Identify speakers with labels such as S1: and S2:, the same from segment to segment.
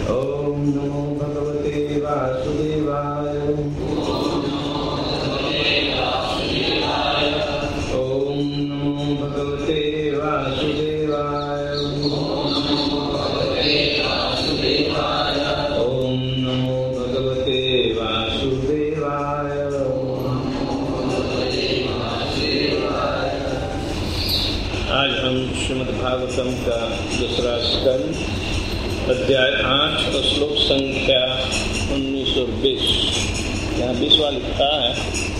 S1: ओम नमो भगवते वासुदेवाय। ओम नमो भगवते वासुदेवाय। ओम नमो भगवते वासुदेवाय। आज हम श्रीमद्भागवतम का दूसरा स्कंद अध्याय 8 और श्लोक संख्या 19 और 20, यहाँ 20वां लिखा है।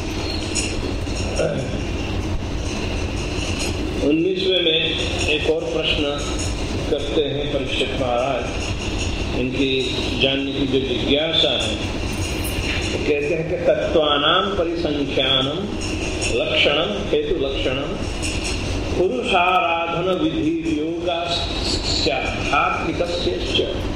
S1: 19वें में एक और प्रश्न करते हैं परीक्षित महाराज। इनकी जानने की जो जिज्ञासा है, वो कहते हैं कि तत्वानां परिसंख्यानम लक्षणम हेतु लक्षणम पुरुषाराधन विधि योगात्मिकस्य।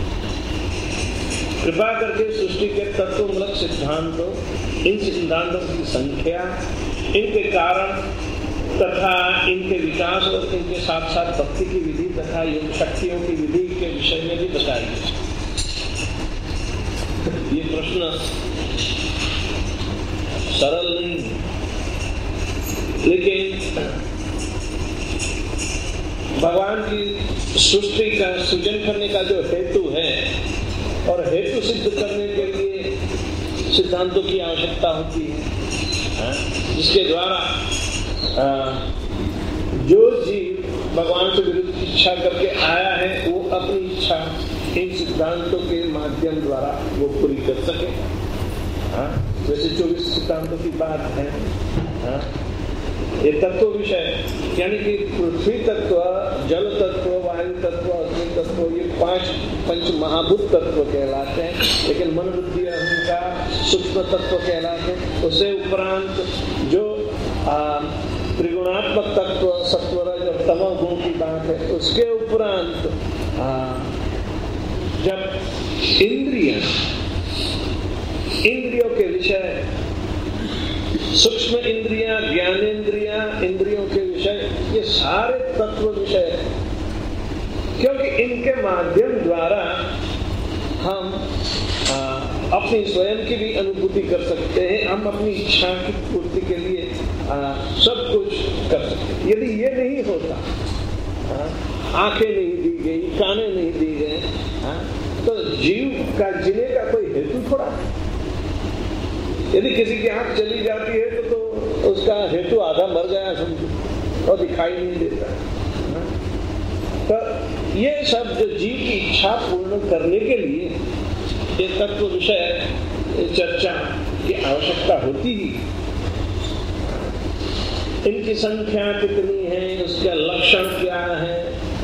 S1: कृपा करके सृष्टि के तत्वमूलक सिद्धांतों, इन सिद्धांतों की संख्या, इनके कारण तथा इनके विकास और इनके साथ साथ भक्ति की विधि तथा योग शक्तियों की विधि के विषय में भी बताइए। ये प्रश्न सरल नहीं, लेकिन भगवान की सृष्टि का सृजन करने का जो हेतु है और हेतु सिद्ध करने के लिए सिद्धांतों की आवश्यकता होती है, जिसके द्वारा जो जीव भगवान से विरुद्ध इच्छा करके आया है वो अपनी इच्छा इन सिद्धांतों के माध्यम द्वारा वो पूरी कर सके। वैसे 24 सिद्धांतों की बात है। ये तत्व विषय यानी कि पृथ्वी तत्व, जल तत्व, वायु तत्व, अग्नि तत्व, ये 5 पंच महाभूत तत्व कहलाते हैं। लेकिन मन बुद्धि अहंकार सूक्ष्म तत्व कहलाते हैं। उससे उपरांत जो त्रिगुणात्मक तत्व सत्व रज और तमो गुण की बात है, उसके उपरांत जब इंद्रियों के विषय, सूक्ष्म इंद्रियां, ज्ञानेन्द्रियां, इंद्रियों के विषय, ये सारे तत्व विषय, क्योंकि इनके माध्यम द्वारा हम अपनी स्वयं की भी अनुभूति कर सकते हैं। हम अपनी इच्छा की पूर्ति के लिए सब कुछ कर सकते हैं। यदि ये नहीं होता, आंखें नहीं दी गई, कानें नहीं दी गए, तो जीव का जीने का कोई हेतु थोड़ा है। यदि किसी की आंख चली जाती है तो उसका हेतु आधा मर गया समझो, और दिखाई नहीं देता। तो ये सब जो जीव की इच्छा पूर्ण करने के लिए ये तत्व विषय चर्चा की आवश्यकता होती ही। इनकी संख्या कितनी है, उसका लक्षण क्या है,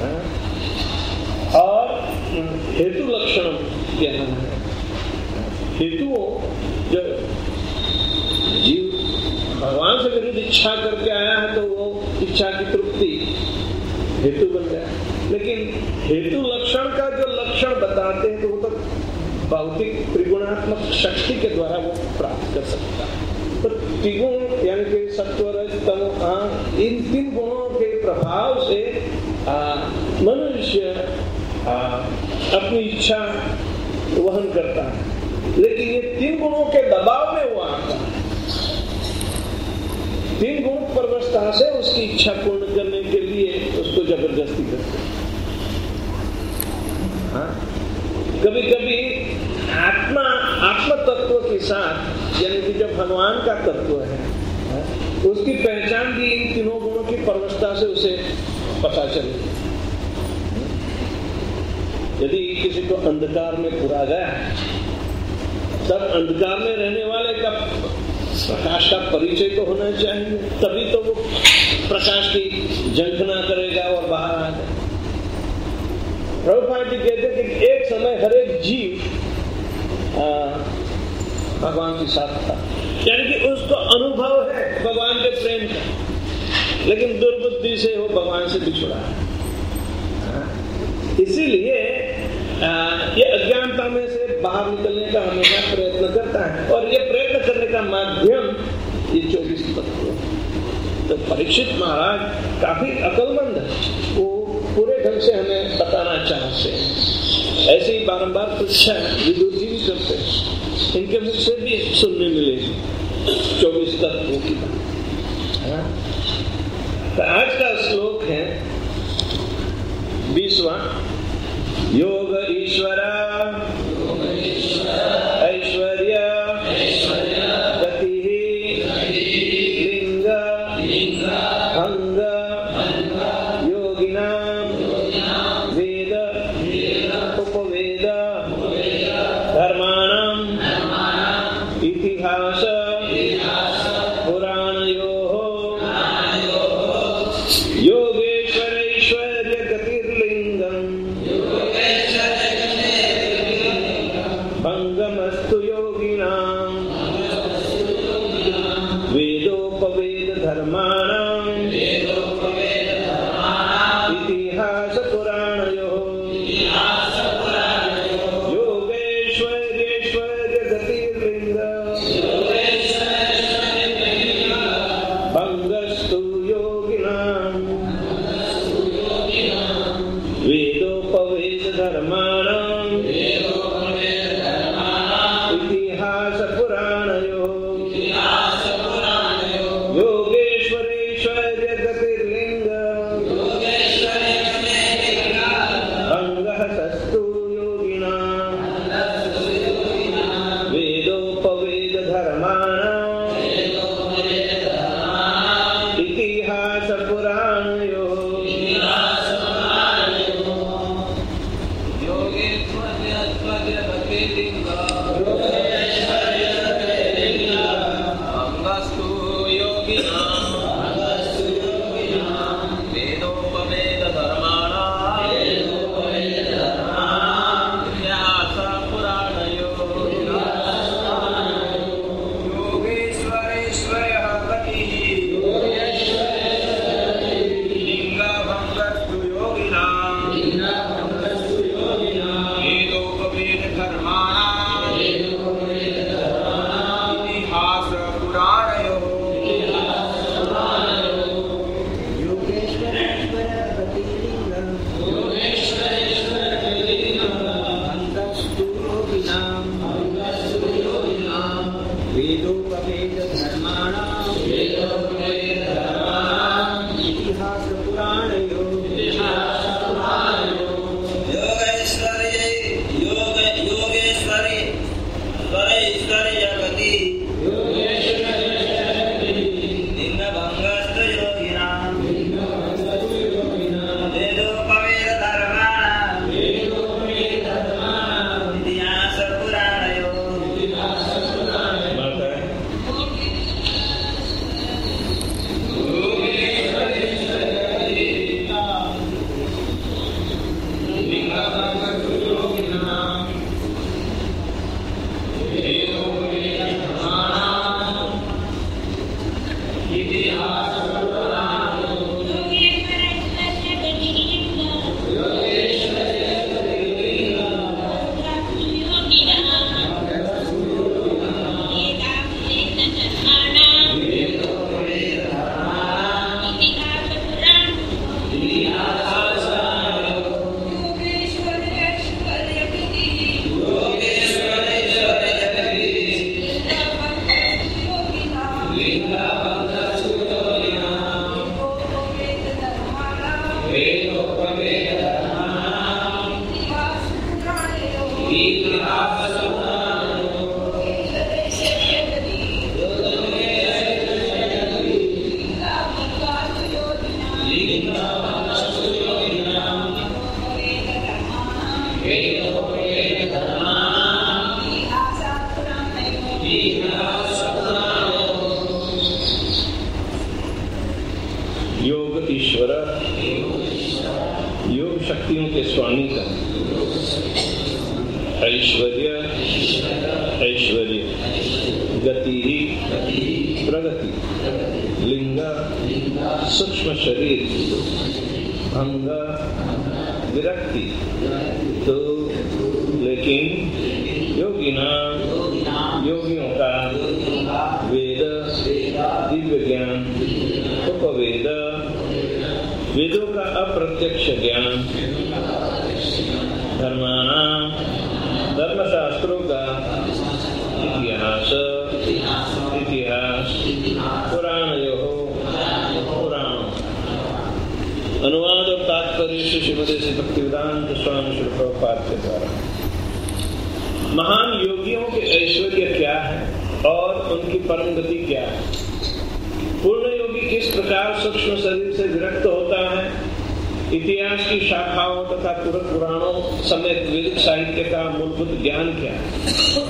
S1: और हेतु लक्षण क्या है। हेतुओं जो जीव भगवान से विरुद्ध इच्छा करके आया है तो वो इच्छा की तृप्ति हेतु बन गया। लेकिन हेतु लक्षण का जो लक्षण बताते हैं तो वो तो भौतिक त्रिगुणात्मक शक्ति के द्वारा वो प्राप्त कर सकता है। तो त्रिगुण यानी कि सत्व रज तमो, इन 3 गुणों के प्रभाव से मनुष्य अपनी इच्छा वहन करता है। लेकिन ये 3 गुणों के दबाव में वो आता है। 3 गुण परवस्था से उसकी इच्छा पूर्ण करने के लिए उसको जबरदस्ती करते हैं। कभी कभी आत्म तत्व के साथ, यानी कि जो भगवान का तत्व है, उसकी पहचान भी इन 3 गुणों की परवस्था से उसे पता चलेगी। यदि किसी को अंधकार में पूरा गया, तब अंधकार में रहने वाले का प्रकाश का परिचय तो होना चाहिए, तभी तो वो प्रकाश की झंखना करेगा और बाहर आ जाए। प्रभुपाद जी कहते हैं कि एक समय हर एक जीव भगवान के साथ था, यानी कि उसको अनुभव है भगवान के प्रेम का, लेकिन दुर्बुद्धि से वो भगवान से बिछुड़ा है। इसीलिए ये अज्ञानता में से बाहर निकलने का हमेशा प्रयत्न करता है, और ये प्रयत्न करने का माध्यम ये 24 तत्व। तो परीक्षित महाराज काफी अक्लमंद है, वो पूरे ढंग से हमें बताना चाहते हैं। ऐसे ही बारंबार परीक्षा विदुर जी भी करते हैं, इनके मुख से भी सुनने मिलेगी 24 तत्वों की बात। तो आज का श्लोक है 20वां। योग ईश्वर ऐश्वर्य गति लिंग अंग योगिनां वेद उपवेद धर्माणां इतिहास पुराणयोः योगेश्वर ऐश्वर्य गतिर्लिंगम् भंगमस्तु योगिनां वेदोपवेद धर्माणां इतिहास पुराणयोः योगेश्वर्येश्वर्य गतिर्लिंगम् भंगस्तु योगिनां वेदोपवेद धर्माणां इतिहास पुराणयोः योगेश्वरेश्वर्य गतिर्लिंगम् भंगः सस्तु योगिनां वेदोपवेद धर्माणां इतिहास पुराणयोः योग ईश्वर योग शक्तियों के स्वामी का ऐश्वर्य ऐश्वर्य गति ही प्रगति लिंग सूक्ष्म शरीर अंग विरक्ति तो लेकिन योगियों का वेद दिव्य ज्ञान उपवेद वेदों का अप्रत्यक्ष ज्ञान धर्माणाम धर्मशास्त्रों का इतिहास पुराण अनुवाद और तात्पर्य श्रीमती श्री भक्तिवेदांत स्वामी श्री प्रभुपाद के द्वारा। महान योगियों के ऐश्वर्य क्या है और उनकी परम गति क्या है? पूर्ण योगी किस प्रकार सूक्ष्म शरीर से विरक्त होता है? इतिहास की शाखाओं तथा पुराणों समेत वैदिक साहित्य का मूलभूत ज्ञान क्या है?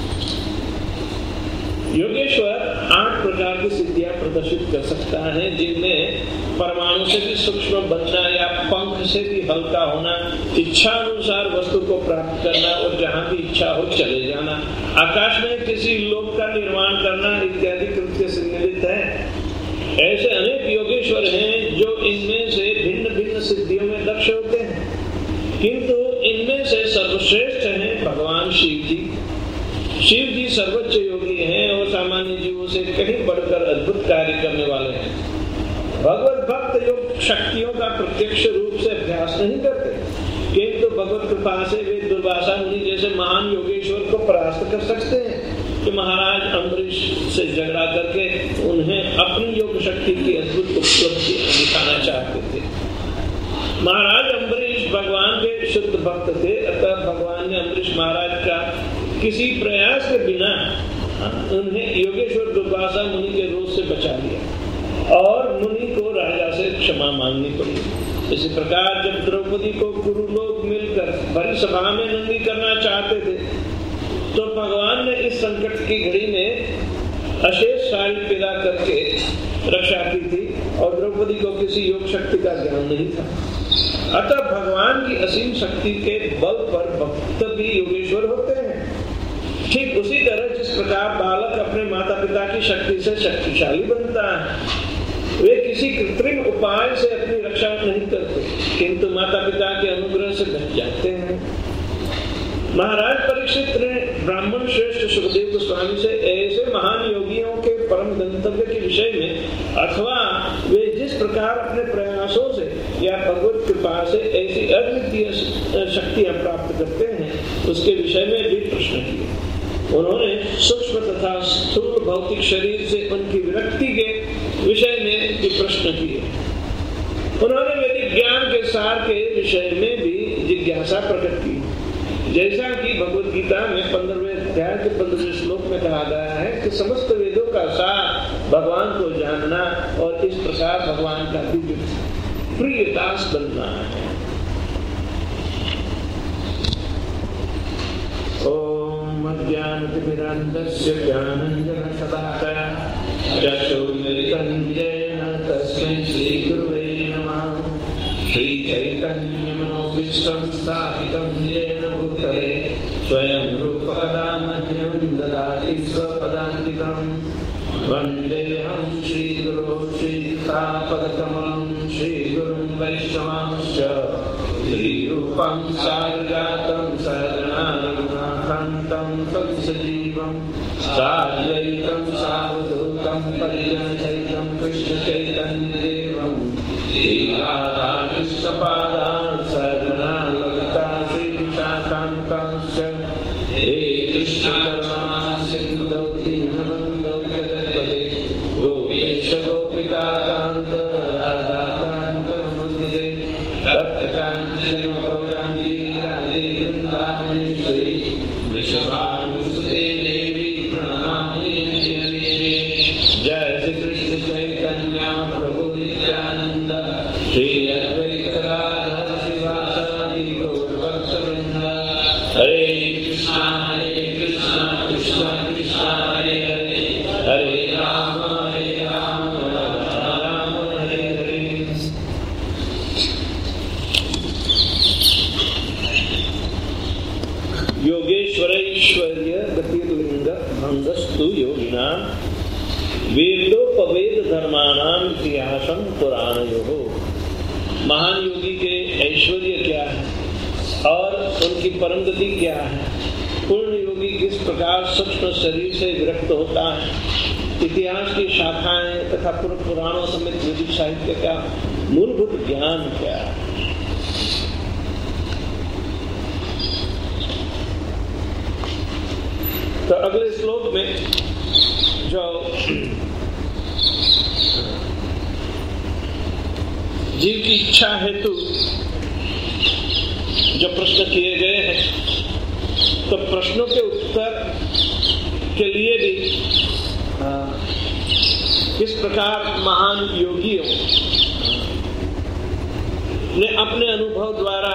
S1: योगेश्वर 8 प्रकार की सिद्धियां प्रदर्शित कर सकता है, जिनमें परमाणु से भी सूक्ष्म बनना या पंख से भी हल्का होना, इच्छा अनुसार वस्तु को प्राप्त करना और जहां भी इच्छा हो चले जाना, आकाश में किसी लोक का निर्माण करना इत्यादि कृत्य से मिलित है। ऐसे अनेक योगेश्वर हैं जो इनमें से भिन्न भिन्न सिद्धियों में दक्ष होते हैं, किंतु इनमें से सर्वश्रेष्ठ हैं भगवान शिव जी। शिव जी सर्वोच्च योगी हैं और सामान्य जीवों से कहीं बढ़कर अद्भुत कार्य करने वाले हैं। भगवत भक्त योग शक्तियों का प्रत्यक्ष रूप से अभ्यास नहीं करते, किंतु भगवत कृपा से वे दुर्वासा मुनि जैसे महान योगेश्वर को परास्त कर सकते हैं, कि महाराज अम्बरीश से झगड़ा करके उन्हें अपनी योग शक्ति की अद्भुत उपलब्धि दिखाना चाहते थे। महाराज अम्बरीश भगवान के शुद्ध भक्त थे, अतः भगवान ने अम्बरीश महाराज का किसी प्रयास के बिना उन्हें योगेश्वर दुर्वासा मुनि के रोष से बचा लिया और मुनि को राजा से क्षमा मांगनी पड़ी। इसी प्रकार जब द्रौपदी को कुरुलोक मिलकर बड़ी सभा में नंगी करना चाहते थे, तो भगवान ने इस संकट की घड़ी में अशेष साड़ी पैदा करके रक्षा की थी और द्रौपदी को किसी योग शक्ति का ज्ञान नहीं था। अतः भगवान की असीम शक्ति के बल पर भक्त भी योगेश्वर होते हैं। ठीक उसी तरह जिस प्रकार बालक अपने माता पिता की शक्ति से शक्तिशाली बनता है, वे किसी कृत्रिम उपाय से अपनी रक्षा नहीं करते, किंतु माता पिता के अनुग्रह से बच जाते हैं। महाराज परीक्षित ने ब्राह्मण श्रेष्ठ सुखदेव गोस्वामी से ऐसे महान योगियों के परम गंतव्य के विषय में, अथवा वे जिस प्रकार अपने प्रयासों से या भगवत कृपा से ऐसी अद्वितीय शक्तियां प्राप्त करते हैं, उसके विषय में भी प्रश्न किए। उन्होंने सूक्ष्म तथा स्थूल भौतिक शरीर से उनकी विरक्ति के विषय में भी प्रश्न किए। उन्होंने वैदिक ज्ञान के सार के विषय में भी जिज्ञासा प्रकट की, जैसा कि भगवद गीता में 15वें अध्याय के 15वें श्लोक में कहा गया है कि समस्त वेदों का सार भगवान को जानना और इस प्रकार भगवान का दिव्य प्रिय दास बनना है। ओम अज्ञानतिमिरान्धस्य ज्ञानाञ्जनशलाकया चक्षुर्मिलितं येन तस्मै श्रीगुरुवे नमः। श्रीचैतन्यमनोभीष्टं स्थापितं येन भूतले स्वयं रूपकदा मह्यं ददाति स्वपदान्तिकं। वन्देऽहं श्रीगुरो श्रीयुतापदकमलं श्रीगुरुं वैष्णवांश्च श्रीरूपं सारजातं सहगणारघुनाथान्तं सत्सजीवं साद्वैतं सावधूतं परिजनसहितं कृष्णचैतन्यदेवं श्रीराधाकृष्णपादान् सहगणा ललिता श्रीविशाखान्तांश्च हे कृष्ण करुणा सिन्धौ दीनबन्धो जगत्पते गोपेश गोपिकान्त राधाकान्त नमोस्तुते तप्तकाञ्चन गौराङ्गी राधे वृन्दावनेश्वरी वृषभानुसुते देवी प्रणमामि हरिहरे। जय श्री कृष्ण चैतन्य प्रभु नित्यानंद श्री अद्वैत राधा शिवासादि गौरभक्तवृंद। हरे कृष्णा कृष्णा कृष्णा हरे हरे, हरे राम राम हरे हरे। योगेश्वरैश्वर्य गतिर्लिंग भंगस्तु योगिनां वेदोपवेद धर्माणाम इतिहासम पुराणयोः। महान योगी के ऐश्वर्य क्या है और उनकी परम गति क्या है? पूर्ण योगी किस प्रकार सूक्ष्म शरीर से विरक्त होता है? इतिहास की शाखाएं तथा पुराणों समेत वैदिक साहित्य का मूलभूत ज्ञान क्या है? तो अगले श्लोक में जो जीव की इच्छा हेतु जो प्रश्न किए गए हैं, तो प्रश्नों के उत्तर के लिए भी किस प्रकार महान योगियों ने अपने अनुभव द्वारा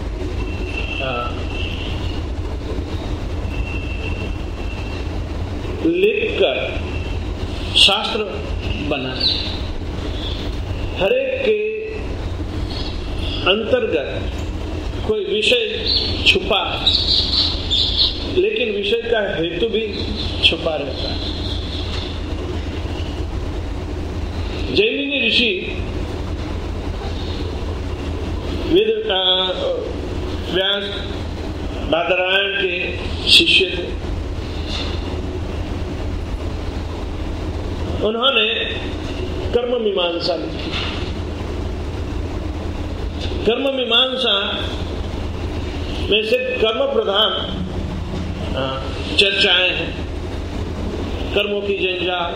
S1: लिखकर शास्त्र बनाए। हर एक के अंतर्गत कोई विषय छुपा, लेकिन विषय का हेतु भी छुपा रहता है। जैमिनी ऋषि व्यास बादरायण के शिष्य थे। उन्होंने कर्म मीमांसा लिखी। कर्म मीमांसा में से कर्म प्रधान चर्चाएं हैं। कर्मों की जंजाल,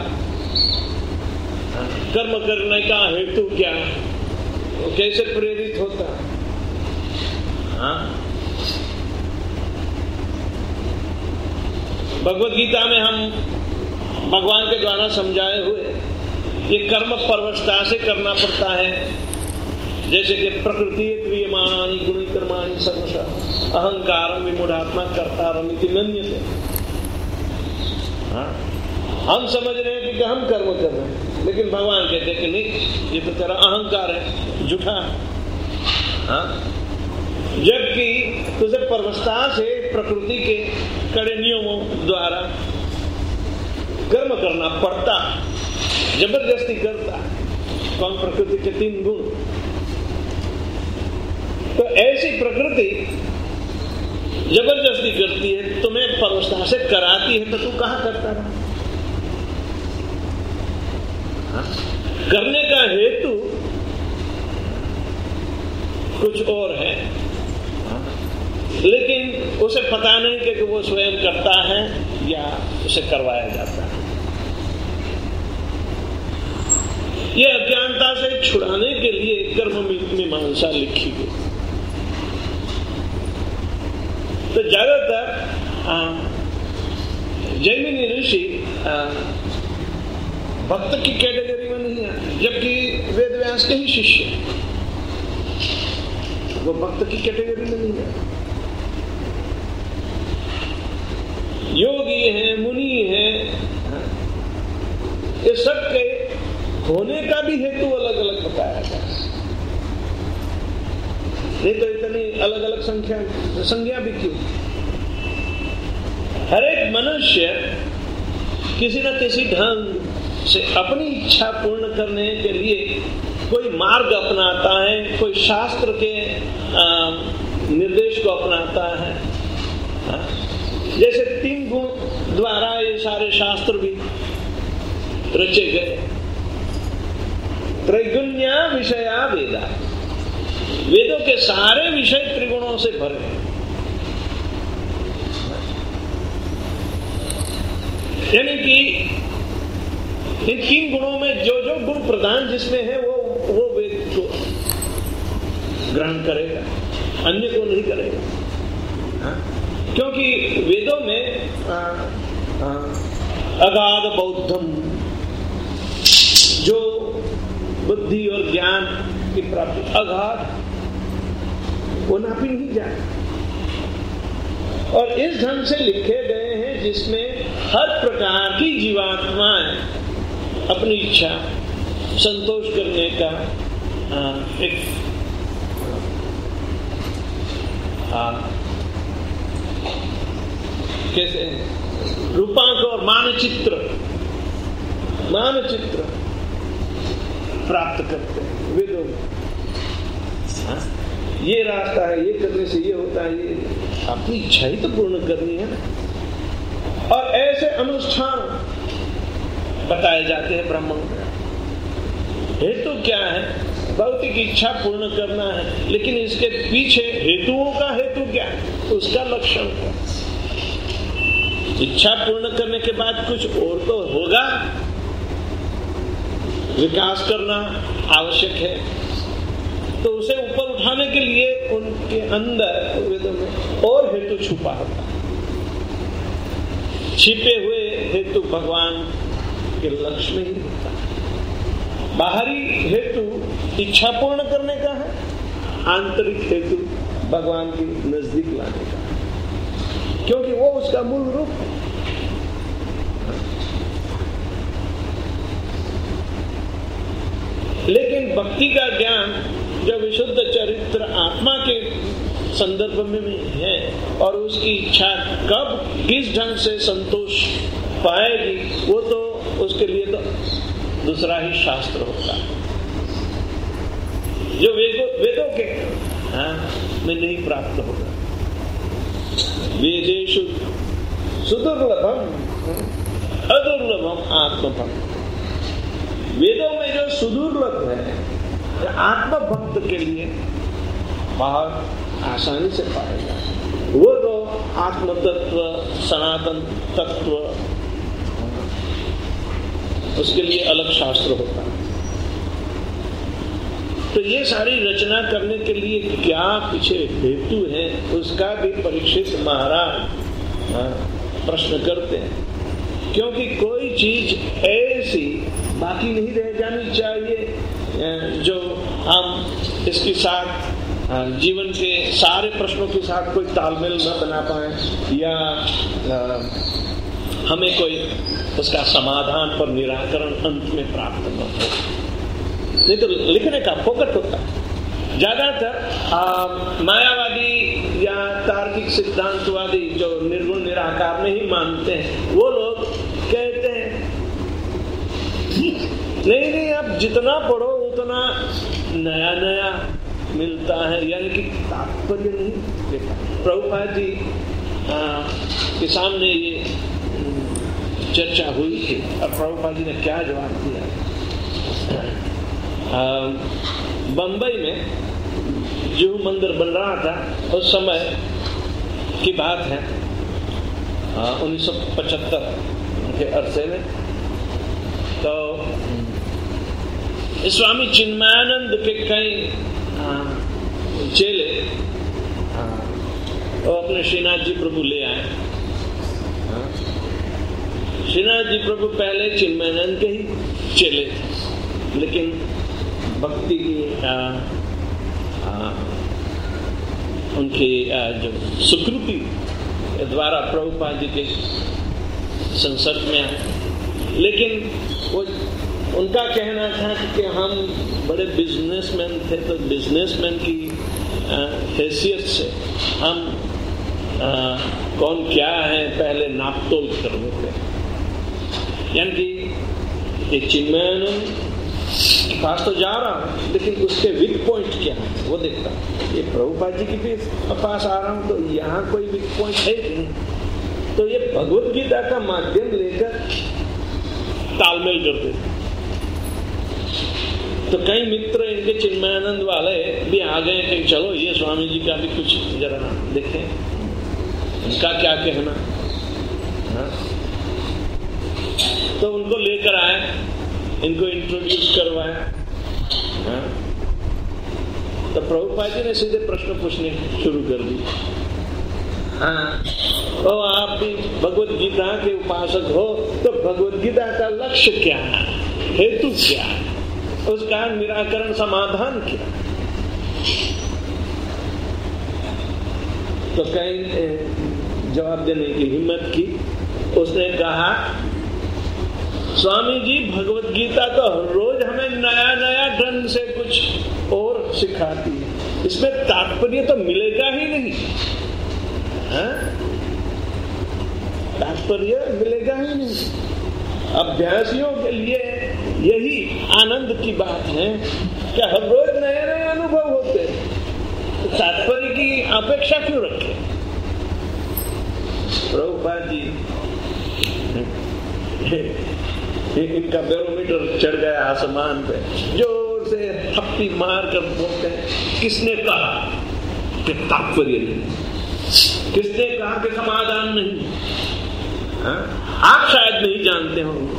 S1: कर्म करने का हेतु क्या है, वो कैसे प्रेरित होता है। भगवद गीता में हम भगवान के द्वारा समझाए हुए ये कर्म परवशता से करना पड़ता है। जैसे कि प्रकृति क्रियमाणानि गुणी कर्माणि सर्वशः अहंकारं विमूढ़ात्मा कर्तारम् इति मन्यते। हम समझ रहे हैं कि हम कर्म कर रहे हैं, लेकिन भगवान कहते हैं कि नहीं, ये तो तेरा अहंकार है, झूठा है। जबकि तुझे परवशता से प्रकृति के कड़े नियमों द्वारा कर्म करना पड़ता, जबरदस्ती करता। कौन? प्रकृति के 3 गुण। तो ऐसी प्रकृति जबरदस्ती करती है, तुम्हें परवशता से कराती है, तो तू कहां करता रहा? करने का हेतु कुछ और है, लेकिन उसे पता नहीं कि वो स्वयं करता है या उसे करवाया जाता है। यह अज्ञानता से छुड़ाने के लिए कर्म मीमांसा लिखी गई। तो ज्यादातर जैमिनी ऋषि भक्त की कैटेगरी में नहीं है, जबकि वेद व्यास के ही शिष्य वो भक्त की कैटेगरी में नहीं है। योगी हैं, मुनि हैं, ये सब के होने का भी हेतु अलग अलग बताया गया। नहीं तो इतनी अलग अलग संज्ञा भी क्यों? हर एक मनुष्य किसी न किसी ढंग से अपनी इच्छा पूर्ण करने के लिए कोई मार्ग अपनाता है, कोई शास्त्र के निर्देश को अपनाता है। जैसे 3 गुण द्वारा ये सारे शास्त्र भी रचे गए। त्रैगुण्या विषया वेदा, वेदों के सारे विषय त्रिगुणों से भरे हैं। यानी कि इन 3 गुणों में जो जो गुण प्रधान जिसमें है वो वेद को ग्रहण करेगा, अन्य को नहीं करेगा। क्योंकि वेदों में अगाध बौद्धम, जो बुद्धि और ज्ञान की प्राप्ति अगाध, वो नापी नहीं जाए। और इस ढंग से लिखे गए हैं जिसमें हर प्रकार की जीवात्माएं अपनी इच्छा संतोष करने का एक कैसे रूपांक और मानचित्र प्राप्त करते हैं वेदों में। ये रास्ता है, ये करने से ये होता है, ये अपनी इच्छा ही तो पूर्ण करनी है। और ऐसे अनुष्ठान बताए जाते हैं ब्राह्मण में। हेतु क्या है? भौतिक इच्छा पूर्ण करना है, लेकिन इसके पीछे हेतुओं का हेतु क्या है, उसका लक्षण क्या है, इच्छा पूर्ण करने के बाद कुछ और तो होगा, विकास करना आवश्यक है। तो उसे ऊपर उठाने के लिए उनके अंदर वेदों में और हेतु छुपा होता है। छिपे हुए हेतु भगवान के लक्ष्य में ही होता है। बाहरी हेतु इच्छा पूर्ण करने का है, आंतरिक हेतु भगवान के नजदीक लाने का है, क्योंकि वो उसका मूल रूप है। लेकिन भक्ति का ज्ञान जो विशुद्ध चरित्र आत्मा के संदर्भ में है और उसकी इच्छा कब किस ढंग से संतोष पाएगी, वो तो उसके लिए तो दूसरा ही शास्त्र होता है जो वेदों के में नहीं प्राप्त होगा। वेदेषु सुदुर्लभम अदुर्लभम आत्मभक्त। वेदों में जो सुदुर्लभ है आत्मभक्त के लिए बहुत आसानी से पाएगा, वो तो आत्म तत्व, सनातन तत्व, उसके लिए अलग शास्त्र होता है। तो ये सारी रचना करने के लिए क्या पीछे हेतु है, उसका भी परीक्षित महाराज प्रश्न करते हैं। क्योंकि कोई चीज ऐसी बाकी नहीं रह जानी चाहिए जो हम इसके साथ जीवन के सारे प्रश्नों के साथ कोई तालमेल न बना पाए या हमें कोई उसका समाधान पर निराकरण अंत में प्राप्त न हो। नहीं तो लिखने का फोकट होता है। ज्यादातर मायावादी या तार्किक सिद्धांतवादी जो निर्गुण निराकार नहीं मानते हैं, वो लोग कहते हैं नहीं आप जितना पढ़ो उतना नया नया मिलता है, यानी कि तात्पर्य नहीं देता। प्रभुपाद जी के सामने ये चर्चा हुई थी और प्रभुपाद जी ने क्या जवाब दिया। बंबई में जो मंदिर बन रहा था उस समय की बात है, 1975 के अरसे में। तो स्वामी चिन्मयानंद के कई चेले और अपने श्रीनाथ जी प्रभु ले आए। श्रीनाथ जी प्रभु पहले चिन्मयानंद के ही चेले थे, लेकिन भक्ति की उनकी जो सुकृति द्वारा प्रभुपाद जी के संसर्ग में आए। लेकिन वो उनका कहना था कि हम बड़े बिजनेसमैन थे, तो बिजनेसमैन की हैसियत से हम कौन क्या है पहले नापतोल कर देते हैं। यानी कि एक चिन्मयानंद के पास तो जा रहा हूँ, लेकिन उसके वीक पॉइंट क्या है वो देखता हूँ। ये प्रभुपाद जी के पास आ रहा हूँ तो यहाँ कोई वीक पॉइंट है कि नहीं। तो ये भगवत गीता का माध्यम लेकर तालमेल करते थे। तो कई मित्र इनके चिन्मयानंद वाले भी आ गए कि चलो ये स्वामी जी का भी कुछ जरा देखें, उनका क्या कहना। तो उनको लेकर आए, इनको इंट्रोड्यूस करवाया। तो प्रभुपाद जी ने सीधे प्रश्न पूछने शुरू कर दिए। तो आप भी भगवत गीता के उपासक हो, तो भगवत गीता का लक्ष्य क्या है, हेतु क्या है, उसका निराकरण समाधान क्या। तो कहीं जवाब देने की हिम्मत की। उसने कहा स्वामी जी भगवत गीता तो हर रोज हमें नया नया ढंग से कुछ और सिखाती है, इसमें तात्पर्य तो मिलेगा ही नहीं। तात्पर्य मिलेगा ही नहीं। अभ्यासियों के लिए यही आनंद की बात है कि हर रोज नए नए अनुभव होते हैं, तो तात्पर्य की अपेक्षा क्यों रखें। प्रभुपाद जी इनका बैरोमीटर चढ़ गया आसमान पे, जोर से थप्पी मार कर बोलते हैं किसने कहा कि तात्पर्य नहीं, किसने कहा कि समाधान नहीं। आप शायद नहीं जानते होंगे।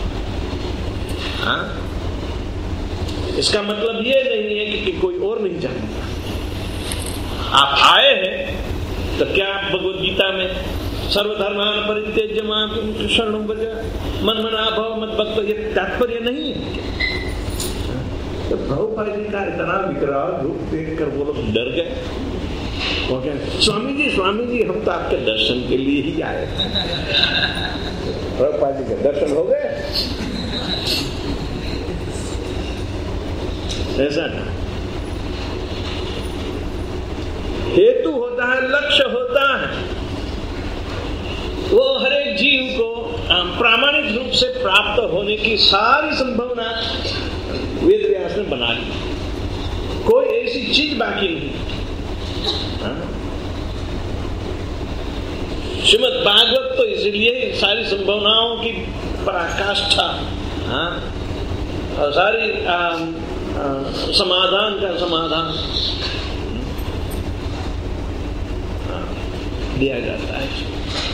S1: इसका मतलब ये नहीं है कि कोई और नहीं जानता। आप आए हैं तो क्या भगवद गीता में सर्वधर्मान परित्यज्य मां शरणं व्रज मन्मना भव मद्भक्त, ये तात्पर्य नहीं है। तो प्रभुपाद जी का इतना विकराल रूप देखकर वो लोग डर गए। वो कहे स्वामी जी हम तो आपके दर्शन के लिए ही आए। प्रभुपाद जी के दर्शन हो गए। ऐसा ना, हेतु होता है, लक्ष्य होता है, वो हर एक जीव को प्रामाणिक रूप से प्राप्त होने की सारी संभावना वेद व्यास ने बना ली। कोई ऐसी चीज बाकी नहीं। श्रीमद् भागवत तो इसलिए सारी संभावनाओं की पराकाष्ठा और सारी समाधान का समाधान दिया जाता है।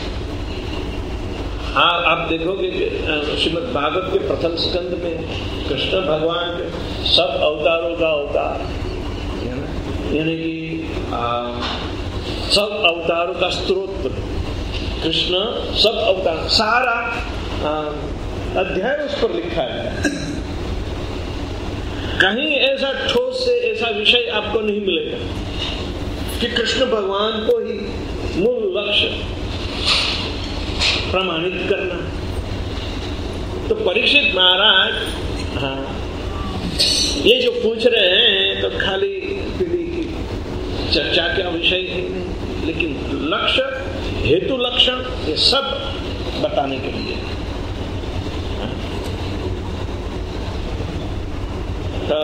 S1: आप देखोगे कि श्रीमद् भागवत के प्रथम स्कंद में कृष्ण भगवान के सब अवतारों का अवतार, यानी कि सब अवतारों का स्रोत कृष्ण, सब अवतार, सारा अध्याय उस पर लिखा है। कहीं ऐसा ठोस से ऐसा विषय आपको नहीं मिलेगा कि कृष्ण भगवान को ही मूल लक्ष्य प्रमाणित करना। तो परीक्षित महाराज ये जो पूछ रहे हैं तो खाली पीढ़ी की चर्चा का विषय ही नहीं, लेकिन लक्ष्य, हेतु, लक्षण, ये सब बताने के लिए। तो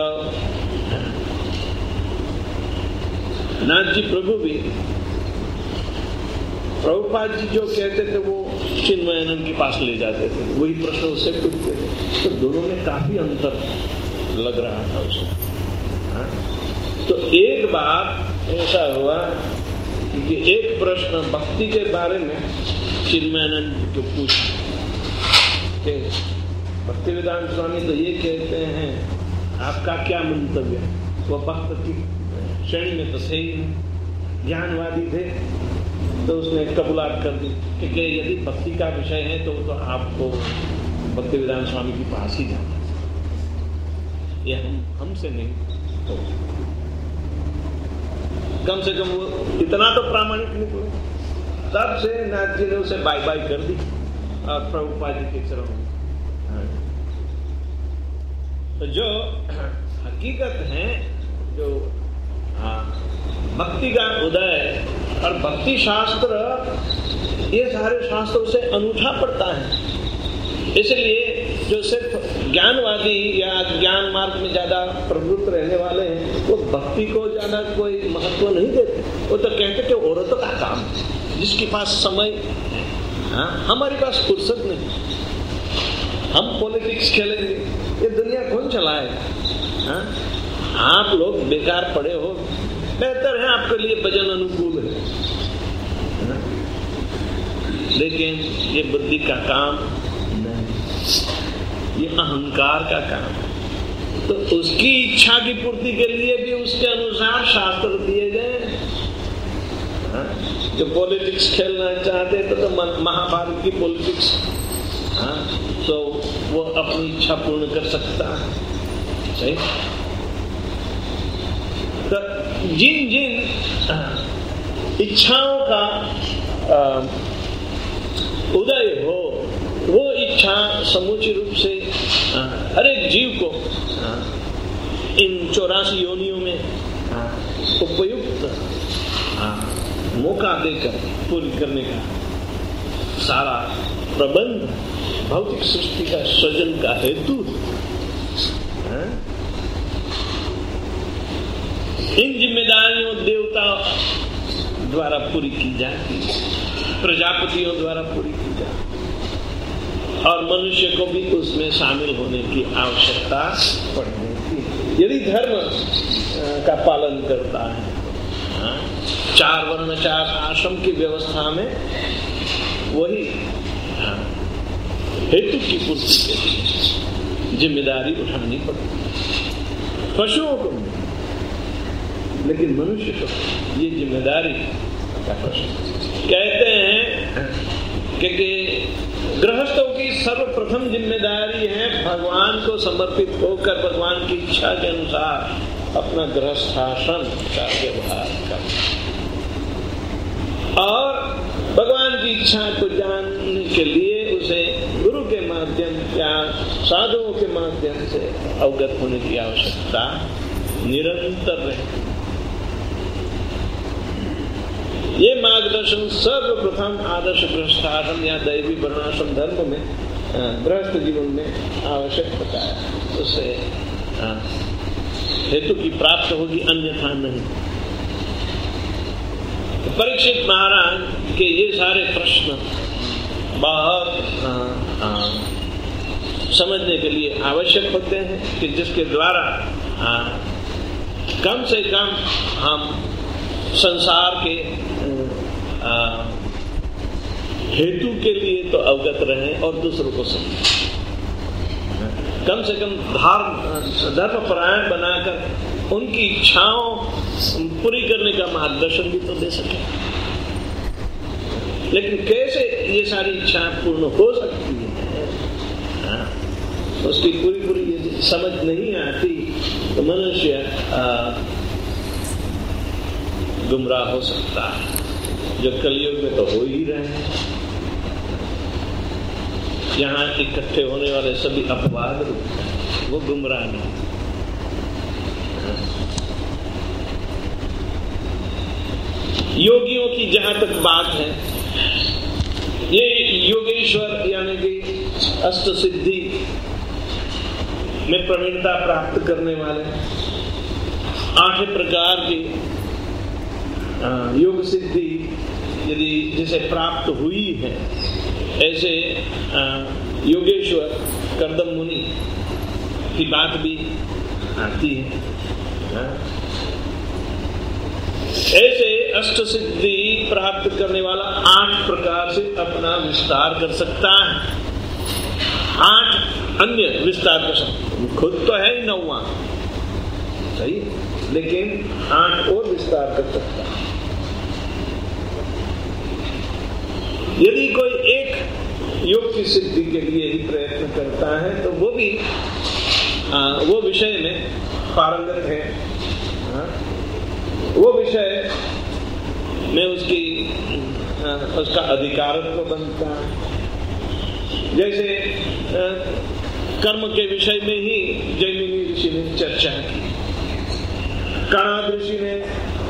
S1: नाथ जी प्रभु भी प्रभुपाद जी जो कहते थे वो चिन्मयानंद के पास ले जाते थे, वही प्रश्न उससे पूछते थे। तो दोनों में काफी अंतर लग रहा था उसको। तो एक बार ऐसा हुआ कि एक प्रश्न भक्ति के बारे में चिन्मयानंद को पूछा। भक्तिवेदांत स्वामी तो ये कहते हैं, आपका क्या मंतव्य? वो भक्त की श्रेणी में तो सही ज्ञानवादी थे, तो उसने कबूलात कर दी कि यदि भक्ति का विषय है तो आपको भक्तिवेदांत स्वामी के पास ही जाना, ये हमसे नहीं तो कम से कम वो इतना तो प्रामाणिक निकले। तब से नाथ जी ने उसे बाय बाय कर दी और प्रभुपाद जी के चरणों में। तो जो हकीकत है, जो भक्ति का उदय और भक्ति शास्त्र, ये सारे शास्त्रों से अनूठा पड़ता है। इसलिए जो सिर्फ ज्ञानवादी या ज्ञान मार्ग में ज्यादा प्रवृत्त रहने वाले हैं, वो भक्ति को ज्यादा कोई महत्व नहीं देते। वो तो कहते कि औरतों का काम, जिसके पास समय है, हमारे पास फुर्सत नहीं, हम पॉलिटिक्स खेलेंगे, ये दुनिया कौन चलाएगा? आप लोग बेकार पड़े हो, बेहतर है आपके लिए भजन अनुकूल है। लेकिन ये बुद्धि का काम नहीं, ये अहंकार का काम है। तो उसकी इच्छा की पूर्ति के लिए भी उसके अनुसार शास्त्र दिए गए। जो पॉलिटिक्स खेलना चाहते तो महाभारत की पॉलिटिक्स, तो वो अपनी इच्छा पूर्ण कर सकता है। सही। तो जिन जिन इच्छाओं का उदय हो, वो इच्छा समूची रूप से हर एक जीव को इन 84 योनियों में उपयुक्त मौका देकर पूरी करने का सारा प्रबंध भौतिक सृष्टि का सृजन का हेतु इन जिम्मेदारियों देवता द्वारा पूरी की जाती, प्रजापतियों द्वारा पूरी की जाती, और मनुष्य को भी उसमें शामिल होने की आवश्यकता पड़ती है यदि धर्म का पालन करता है। 4 वर्ण 4 आश्रम की व्यवस्था में वही हेतु की पूर्ति के लिए जिम्मेदारी उठानी पड़ती, पशुओं को लेकिन मनुष्य को ये जिम्मेदारी कहते हैं कि गृहस्थों की सर्वप्रथम जिम्मेदारी है भगवान को समर्पित होकर भगवान की इच्छा के अनुसार अपना गृहस्थाश्रम का व्यवहार करना और भगवान की इच्छा को जानने के लिए उसे गुरु के माध्यम या साधुओं के माध्यम से अवगत होने की आवश्यकता निरंतर रहती। ये मार्गदर्शन सर्वप्रथम आदर्श गृहस्थाश्रम या दैवी वर्णाश्रम धर्म में गृहस्थ जीवन में आवश्यक बताया, उससे हेतु की प्राप्त होगी, अन्यथा नहीं। तो परीक्षित महाराज के ये सारे प्रश्न बहुत समझने के लिए आवश्यक होते हैं कि जिसके द्वारा कम से कम हम संसार के हेतु के लिए तो अवगत रहें और दूसरों को समझें। कम से कम धर्मपरायण बनाकर उनकी इच्छाओं पूरी करने का मार्गदर्शन भी तो दे सके। लेकिन कैसे ये सारी इच्छाएं पूर्ण हो सकती है, उसकी पूरी ये समझ नहीं आती तो मनुष्य गुमराह हो सकता है, जो कलयुग में तो हो ही रहे हैं। यहाँ इकट्ठे होने वाले सभी अपवाद वो गुमराह नहीं। योगियों की जहां तक बात है, ये योगेश्वर यानी कि अष्ट सिद्धि में प्रवीणता प्राप्त करने वाले 8 प्रकार की योग सिद्धि यदि जिसे प्राप्त हुई है, ऐसे योगेश्वर कर्दम मुनि की बात भी आती है। ऐसे अष्ट सिद्धि प्राप्त करने वाला 8 प्रकार से अपना विस्तार कर सकता है, 8 अन्य विस्तार कर सकता। खुद तो है ही 9वां, सही, लेकिन 8 और विस्तार कर सकता है। यदि कोई एक योग की सिद्धि के लिए ही प्रयत्न करता है तो वो भी वो विषय में पारंगत है, वो विषय में उसका अधिकारत्व बनता है। जैसे कर्म के विषय में ही जैमिनी ऋषि ने चर्चा की, कणाद ऋषि ने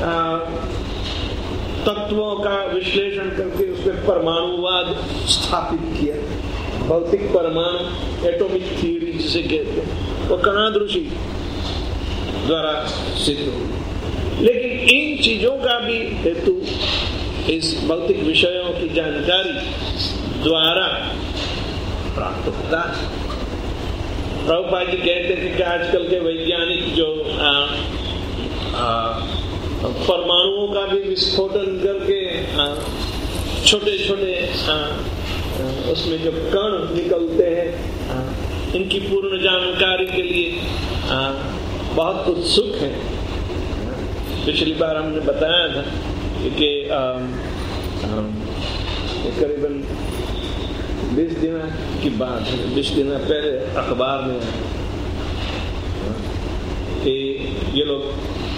S1: तत्वों का विश्लेषण करके उसमें परमाणुवाद स्थापित किया। भौतिक परमाणु, एटॉमिक थ्योरी जिसे कहते हैं, वो कणाद ऋषि द्वारा सिद्ध हुई। लेकिन इन चीजों का भी हेतु इस भौतिक विषयों की जानकारी द्वारा प्राप्त होता है। प्रभुपाद जी कहते थे कि आजकल के वैज्ञानिक जो परमाणुओं का भी विस्फोटन करके छोटे छोटे उसमें जो कण निकलते हैं, इनकी पूर्ण जानकारी के लिए बहुत उत्सुक हैं। पिछली बार हमने बताया था कि करीबन 20 दिन की बात है, 20 दिन पहले अखबार में कि ये लोग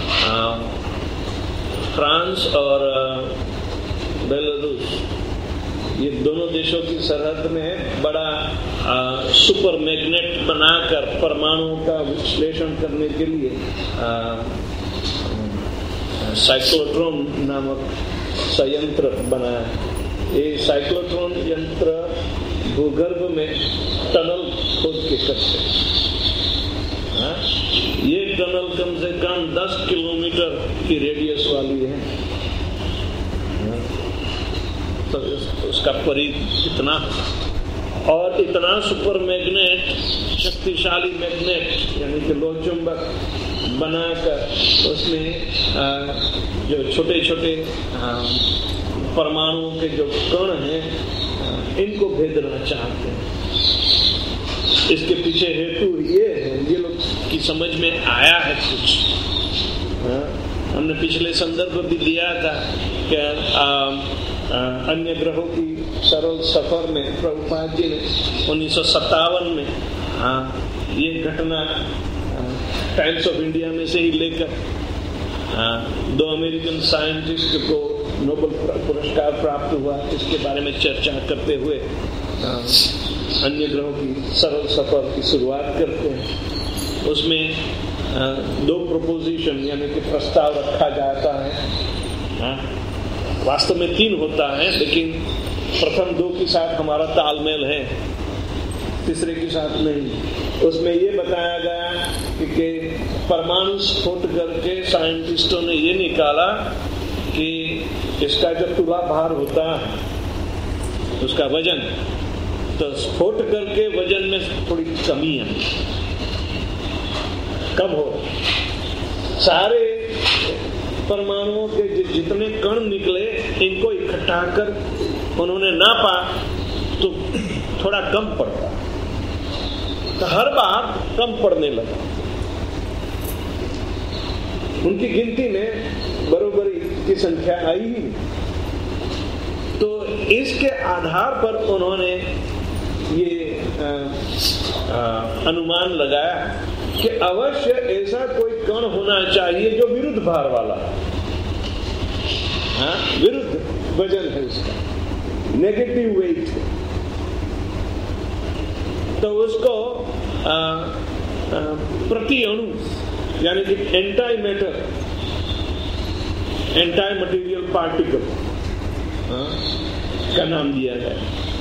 S1: फ्रांस और बेलारूस, ये दोनों देशों की सरहद में बड़ा सुपर मैग्नेट बनाकर परमाणुओं का विश्लेषण करने के लिए साइक्लोट्रॉन नामक संयंत्र बनाया। ये साइक्लोट्रॉन यंत्र भूगर्भ में टनल खोद के करते हैं। ये टनल कम से कम 10 किलोमीटर की रेडियस वाली है, तो उसका परिधि इतना, और इतना सुपर मैग्नेट, शक्तिशाली मैग्नेट यानी कि लोह चुंबक बनाकर उसमें जो छोटे छोटे परमाणुओं के जो कण हैं इनको भेदना चाहते हैं। इसके पीछे हेतु ये है, ये लोग की समझ में आया है कुछ। हमने पिछले संदर्भ भी दिया था कि अन्य ग्रहों की सरल सफर में प्रभुपाद जी ने 1957 में ये घटना टाइम्स ऑफ इंडिया में से ही लेकर 2 अमेरिकन साइंटिस्ट को नोबेल पुरस्कार प्राप्त हुआ, इसके बारे में चर्चा करते हुए अन्य ग्रहों की सरल सफर की शुरुआत करते हैं। उसमें 2 प्रोपोजिशन यानी कि प्रस्ताव रखा जाता है। वास्तव में 3 होता है, लेकिन प्रथम 2 के साथ हमारा तालमेल है, तीसरे के साथ नहीं। उसमें ये बताया गया कि परमाणु स्फोट करके साइंटिस्टों ने ये निकाला कि इसका जो तुला भार होता है उसका वजन, तो स्फोट करके वजन में थोड़ी कमी है, कम हो। सारे परमाणुओं के जितने कण निकले इनको इकट्ठा कर उन्होंने नापा तो थोड़ा कम पड़ता, तो हर बार कम पड़ने लगा। उनकी गिनती में बरोबरी की संख्या आई ही नहीं। तो इसके आधार पर उन्होंने ये अनुमान लगाया कि अवश्य ऐसा कोई कण होना चाहिए जो विरुद्ध भार वाला है, विरुद्ध वजन है उसका, नेगेटिव वेट। तो उसको प्रति अणु यानी कि anti matter, anti material particle का नाम दिया गया।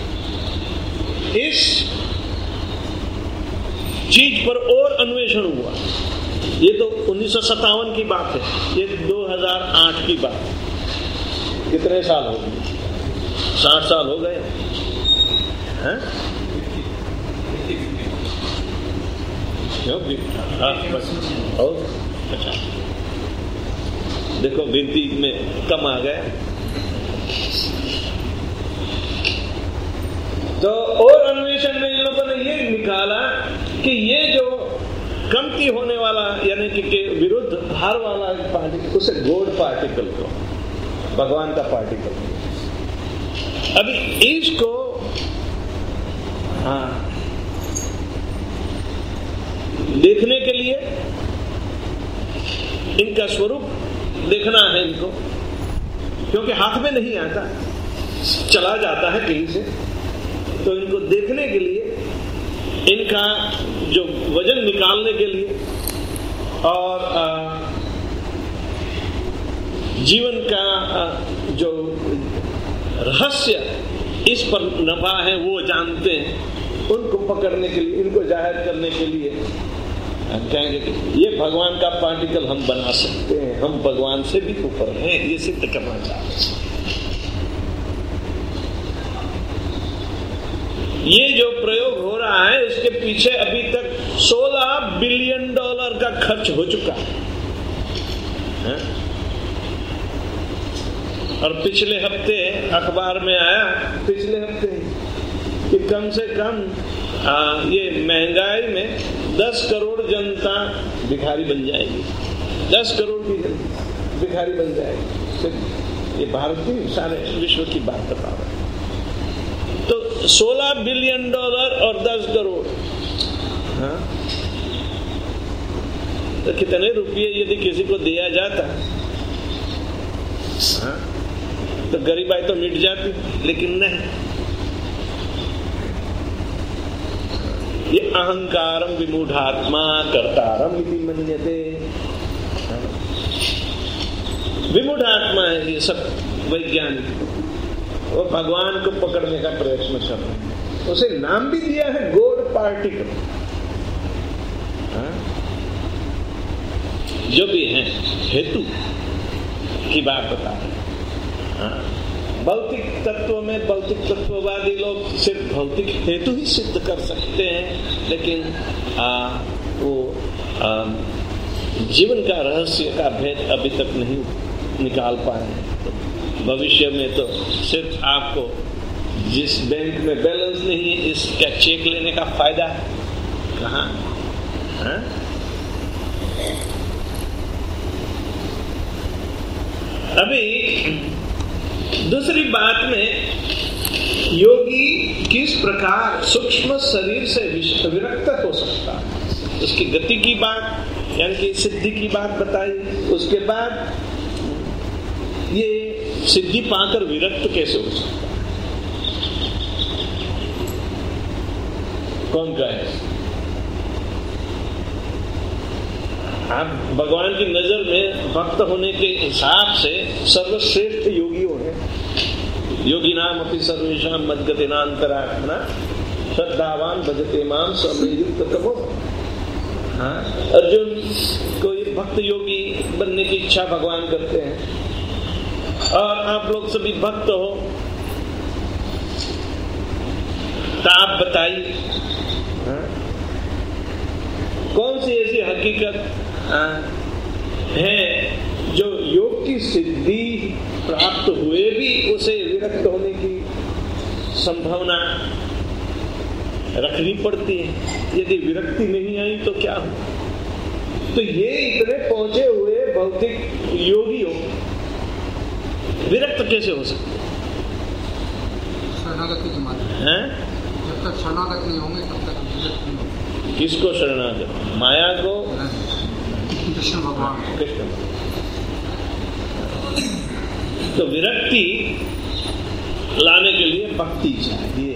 S1: इस चीज पर और अन्वेषण हुआ। ये तो 1957 की बात है, ये 2008 की बात है। कितने साल हो गए? 60 साल हो गए हैं? और अच्छा, देखो गिनती में कम आ गए। तो और अन्वेषण में इन लोगों ने ये निकाला कि ये जो कमती होने वाला यानी कि विरुद्ध भार वाला पार्टिकल, उसे गॉड पार्टिकल को, भगवान का पार्टिकल। अभी इसको देखने के लिए इनका स्वरूप देखना है इनको, क्योंकि हाथ में नहीं आता, चला जाता है कहीं से। तो इनको देखने के लिए, इनका जो वजन निकालने के लिए और जीवन का जो रहस्य इस पर नभा है वो जानते हैं, उनको पकड़ने के लिए, इनको जाहिर करने के लिए कहेंगे कि ये भगवान का पार्टिकल हम बना सकते हैं, हम भगवान से भी ऊपर हैं, ये सिद्ध करना चाहते हैं। ये जो प्रयोग हो रहा है इसके पीछे अभी तक $16 बिलियन का खर्च हो चुका है। और पिछले हफ्ते अखबार में आया, पिछले हफ्ते कि कम से कम ये महंगाई में 10 करोड़ जनता भिखारी बन जाएगी। 10 करोड़ की भिखारी बन जाएगी। ये भारत की, सारे विश्व की बात बता रहा है। तो $16 बिलियन और 10 करोड़, तो कितने रुपये यदि किसी को दिया जाता तो गरीबाई तो मिट जाती, लेकिन नहीं। ये अहंकारम विमूढ़ात्मा कर्तारम इति मन्यते। विमूढ़ात्मा है ये सब वैज्ञानिक, वो भगवान को पकड़ने का प्रयत्न कर रहे हैं। उसे नाम भी दिया है गॉड पार्टिकल। जो भी है हेतु की बात बता रहे हैं। भौतिक तत्व में भौतिक तत्ववादी लोग सिर्फ भौतिक हेतु ही सिद्ध कर सकते हैं, लेकिन वो जीवन का रहस्य का भेद अभी तक नहीं निकाल पाए हैं। तो भविष्य में तो सिर्फ आपको जिस बैंक में बैलेंस नहीं है इसका चेक लेने का फायदा है, कहाँ? अभी दूसरी बात में योगी किस प्रकार सूक्ष्म शरीर से विरक्त हो सकता है, उसकी गति की बात यानी कि सिद्धि की बात बताई। उसके बाद ये सिद्धि पाकर विरक्त कैसे हो सकता है, कौन कहे? आप भगवान की नजर में भक्त होने के हिसाब से सर्वश्रेष्ठ योगियों हैं। योगी नाम अपनी सर्वेशाम मद्गतेनांतरात्मना श्रद्धावान भजते माम समयुक्त तमो। अर्जुन को ये भक्त योगी बनने की इच्छा भगवान करते हैं और आप लोग सभी भक्त हो, तो आप बताइए कौन सी ऐसी हकीकत है जो योग की सिद्धि प्राप्त हुए भी उसे विरक्त होने की संभावना रखनी पड़ती है। यदि विरक्ति नहीं आई तो क्या हो? तो ये इतने पहुंचे हुए भौतिक योगियों विरक्त कैसे हो सकते
S2: शरणागति की मात्रा है? जब तक शरणागत नहीं होंगे तब तक विरक्त नहीं होंगे।
S1: किसको शरणागत? माया को?
S2: कृष्ण भगवान।
S1: कृष्ण। तो विरक्ति लाने के लिए भक्ति चाहिए।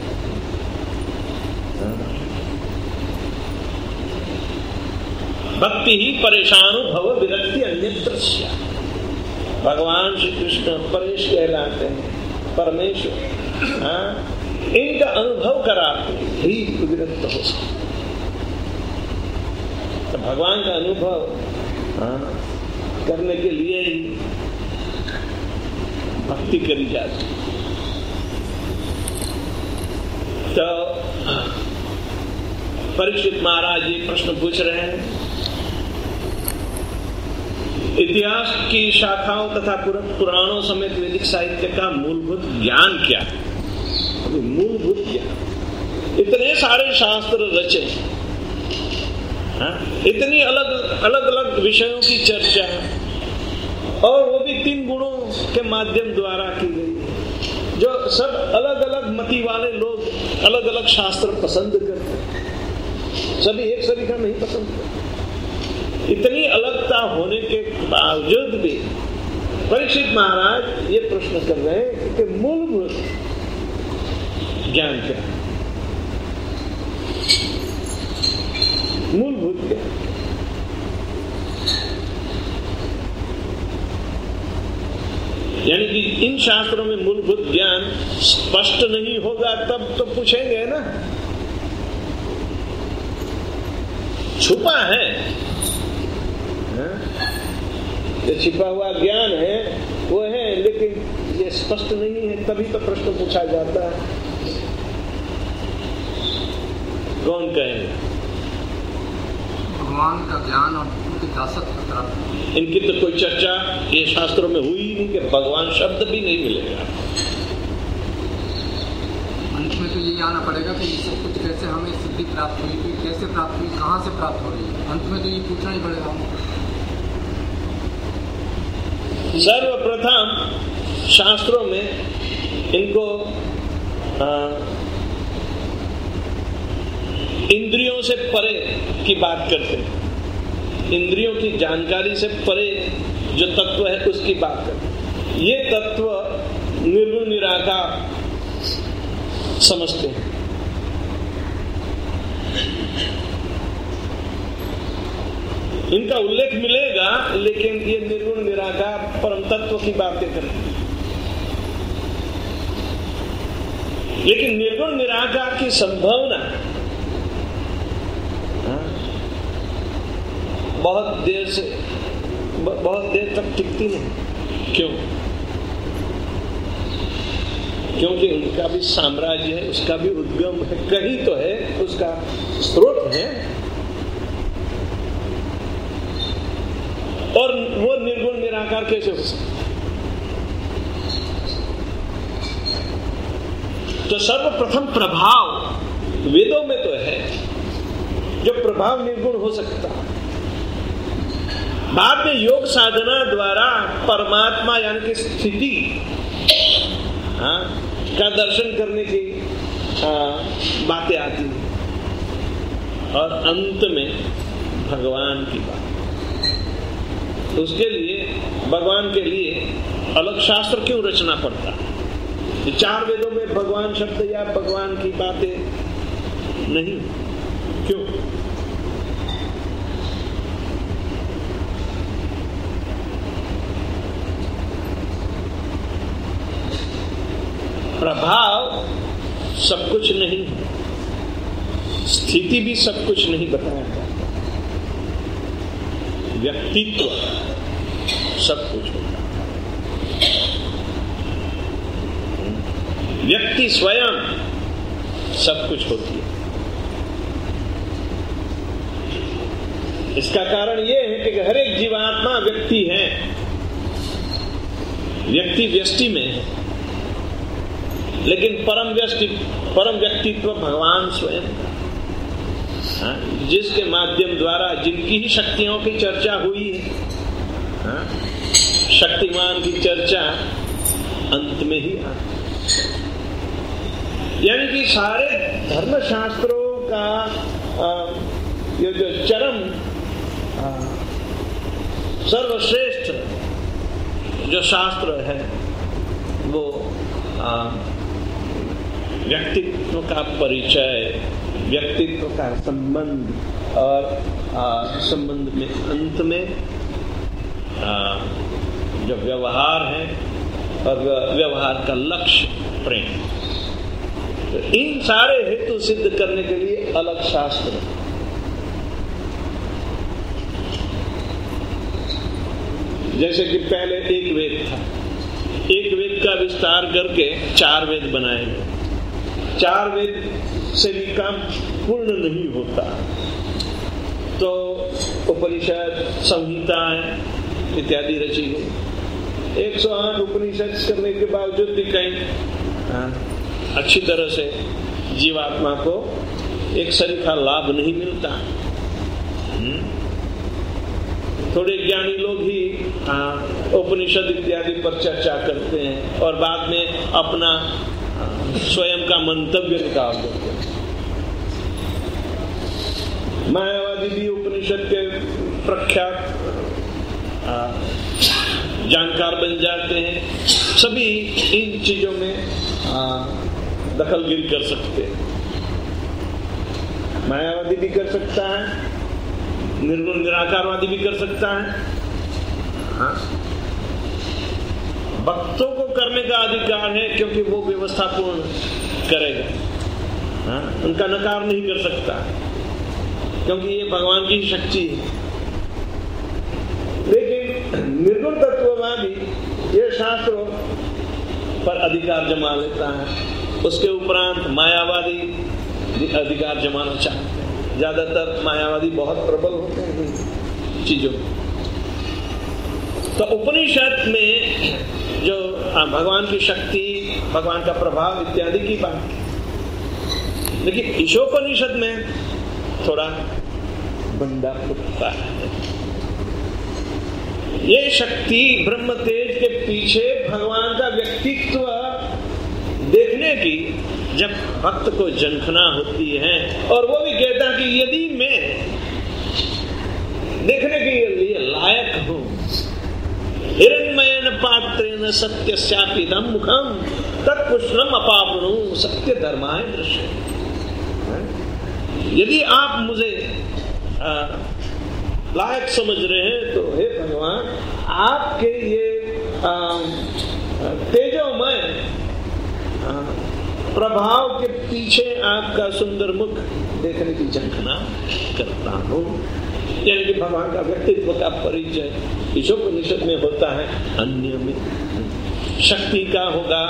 S1: भक्ति ही परेशानु भव विरक्ति अन्यत्र स्यात्। भगवान श्री कृष्ण परेश कहलाते हैं, परमेश्वर। इनका अनुभव कराते ही विरक्त हो सकते। तो भगवान का अनुभव करने के लिए ही भक्ति करी जाती। तो परीक्षित महाराज ये प्रश्न पूछ रहे हैं, इतिहास की शाखाओं तथा पुराणों समेत वैदिक साहित्य का मूलभूत ज्ञान क्या है? मूलभूत ज्ञान, इतने सारे शास्त्र रचे, इतनी अलग अलग विषयों की चर्चा, और वो भी 3 गुणों के माध्यम द्वारा की गई है, जो सब अलग अलग मति वाले लोग अलग अलग शास्त्र पसंद करते हैं, सभी एक सरीका नहीं पसंद करते। इतनी अलगता होने के बावजूद भी परीक्षित महाराज ये प्रश्न कर रहे हैं कि मूलभूत ज्ञान क्या है? मूलभूत ज्ञान, यानी कि इन शास्त्रों में मूलभूत ज्ञान स्पष्ट नहीं होगा तब तो पूछेंगे ना। छुपा है, ये छिपा हुआ ज्ञान है वो है, लेकिन ये स्पष्ट नहीं है, तभी तो प्रश्न पूछा जाता है। कौन कहेगा?
S2: भगवान का ज्ञान और उनकी दासत्व की तरफ
S1: इनकी तो कोई चर्चा ये शास्त्रों में हुई ही नहीं कि भगवान शब्द भी नहीं मिलेगा।
S2: अंत में तो यही आना पड़ेगा कि ये सब कुछ कैसे हमें सिद्धि प्राप्त हुई, कैसे प्राप्त हुई, कहाँ से प्राप्त हो रही है। अंत में तो ये पूछना ही पड़ेगा।
S1: सर्वप्रथम शास्त्रों में इनको इंद्रियों से परे की बात करते हैं, इंद्रियों की जानकारी से परे जो तत्व है उसकी बात करते हैं। ये तत्व निर्गुण निराकार समझते हैं। इनका उल्लेख मिलेगा, लेकिन ये निर्गुण निराकार परम तत्व की बातें करते हैं। लेकिन निर्गुण निराकार की संभावना बहुत देर तक टिकती नहीं। क्यों? क्योंकि उनका भी साम्राज्य है, उसका भी उद्गम है, कहीं तो है, उसका स्रोत है, और वो निर्गुण निराकार कैसे हो सकता? तो सर्वप्रथम प्रभाव वेदों में तो है, जो प्रभाव निर्गुण हो सकता है। बाद में योग साधना द्वारा परमात्मा यानी कि स्थिति का दर्शन करने की बातें आती हैं, और अंत में भगवान की बात। तो उसके लिए भगवान के लिए अलग शास्त्र क्यों रचना पड़ता है? 4 वेदों में भगवान शब्द या भगवान की बातें नहीं, क्यों? प्रभाव सब कुछ नहीं, स्थिति भी सब कुछ नहीं बताया जाता, व्यक्तित्व सब कुछ होता है, व्यक्ति स्वयं सब कुछ होती है। इसका कारण यह है कि हर एक जीवात्मा व्यक्ति है, व्यक्ति व्यष्टि में है, लेकिन परम व्यक्तित्व भगवान स्वयं का, जिसके माध्यम द्वारा जिनकी ही शक्तियों की चर्चा हुई है, शक्तिमान की चर्चा अंत में ही आती। यानी कि सारे धर्मशास्त्रों का ये जो चरम सर्वश्रेष्ठ जो शास्त्र है वो व्यक्तित्व का परिचय, व्यक्तित्व का संबंध, और संबंध में अंत में जो व्यवहार है और व्यवहार का लक्ष्य प्रेम। तो इन सारे हेतु सिद्ध करने के लिए अलग शास्त्र। जैसे कि पहले एक वेद था, एक वेद का विस्तार करके 4 वेद बनाए गए। 4 वेद से भी काम पूर्ण नहीं होता, तो उपनिषद, संहिताएं इत्यादि रची गई। 108 उपनिषद करने के बावजूद भी कहीं अच्छी तरह से जीवात्मा को एक सरीखा लाभ नहीं मिलता। थोड़े ज्ञानी लोग ही उपनिषद इत्यादि पर चर्चा करते हैं और बाद में अपना स्वयं का मंतव्य निकाल देते हैं। मायावादी भी उपनिषद के प्रख्यात जानकार बन जाते हैं। सभी इन चीजों में दखलगिरी कर सकते हैं। मायावादी भी कर सकता है, निर्गुण निराकारवादी भी कर सकता है। भक्तों को करने का अधिकार है, क्योंकि वो व्यवस्था पूर्ण करेगा। उनका नकार नहीं कर सकता, क्योंकि ये भगवान की शक्ति है। लेकिन निर्गुण तत्ववादी ये शास्त्रों पर अधिकार जमा लेता है। उसके उपरांत मायावादी अधिकार जमाना चाहते हैं। ज्यादातर मायावादी बहुत प्रबल होते हैं चीजों। तो उपनिषद में जो भगवान की शक्ति, भगवान का प्रभाव इत्यादि की बात, लेकिन ईशोपनिषद में थोड़ा बंदा उठता है। ये शक्ति ब्रह्म तेज के पीछे भगवान का व्यक्तित्व देखने की जब भक्त को झंखना होती है, और वो भी कहता कि यदि मैं देखने के लिए लायक हूं, हिरण्मयेन पात्रेण सत्यस्यापिदं मुखं तत्पुष्णम अपावृणु सत्य धर्माय दृश्य। यदि आप मुझे लायक समझ रहे हैं, तो हे भगवान, आपके ये तेजोमय प्रभाव के पीछे आपका सुंदर मुख देखने की झंखना करता हूँ। यानी कि भगवान का व्यक्तित्व का परिचय ईशोपनिषद में होता है। अन्य में शक्ति का होगा,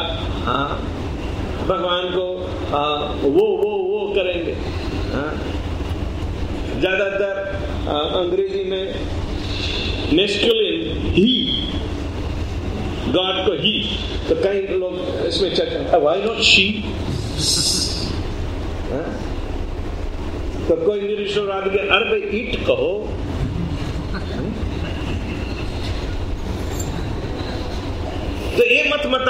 S1: भगवान को वो करेंगे। ज्यादातर अंग्रेजी में मेस्कुलिन ही, गॉड को ही, तो कई लोग इसमें चर्चा, व्हाई नॉट शी? तो कोई निरीश्वरवाद के अरे भाई ईट कहो, तो ये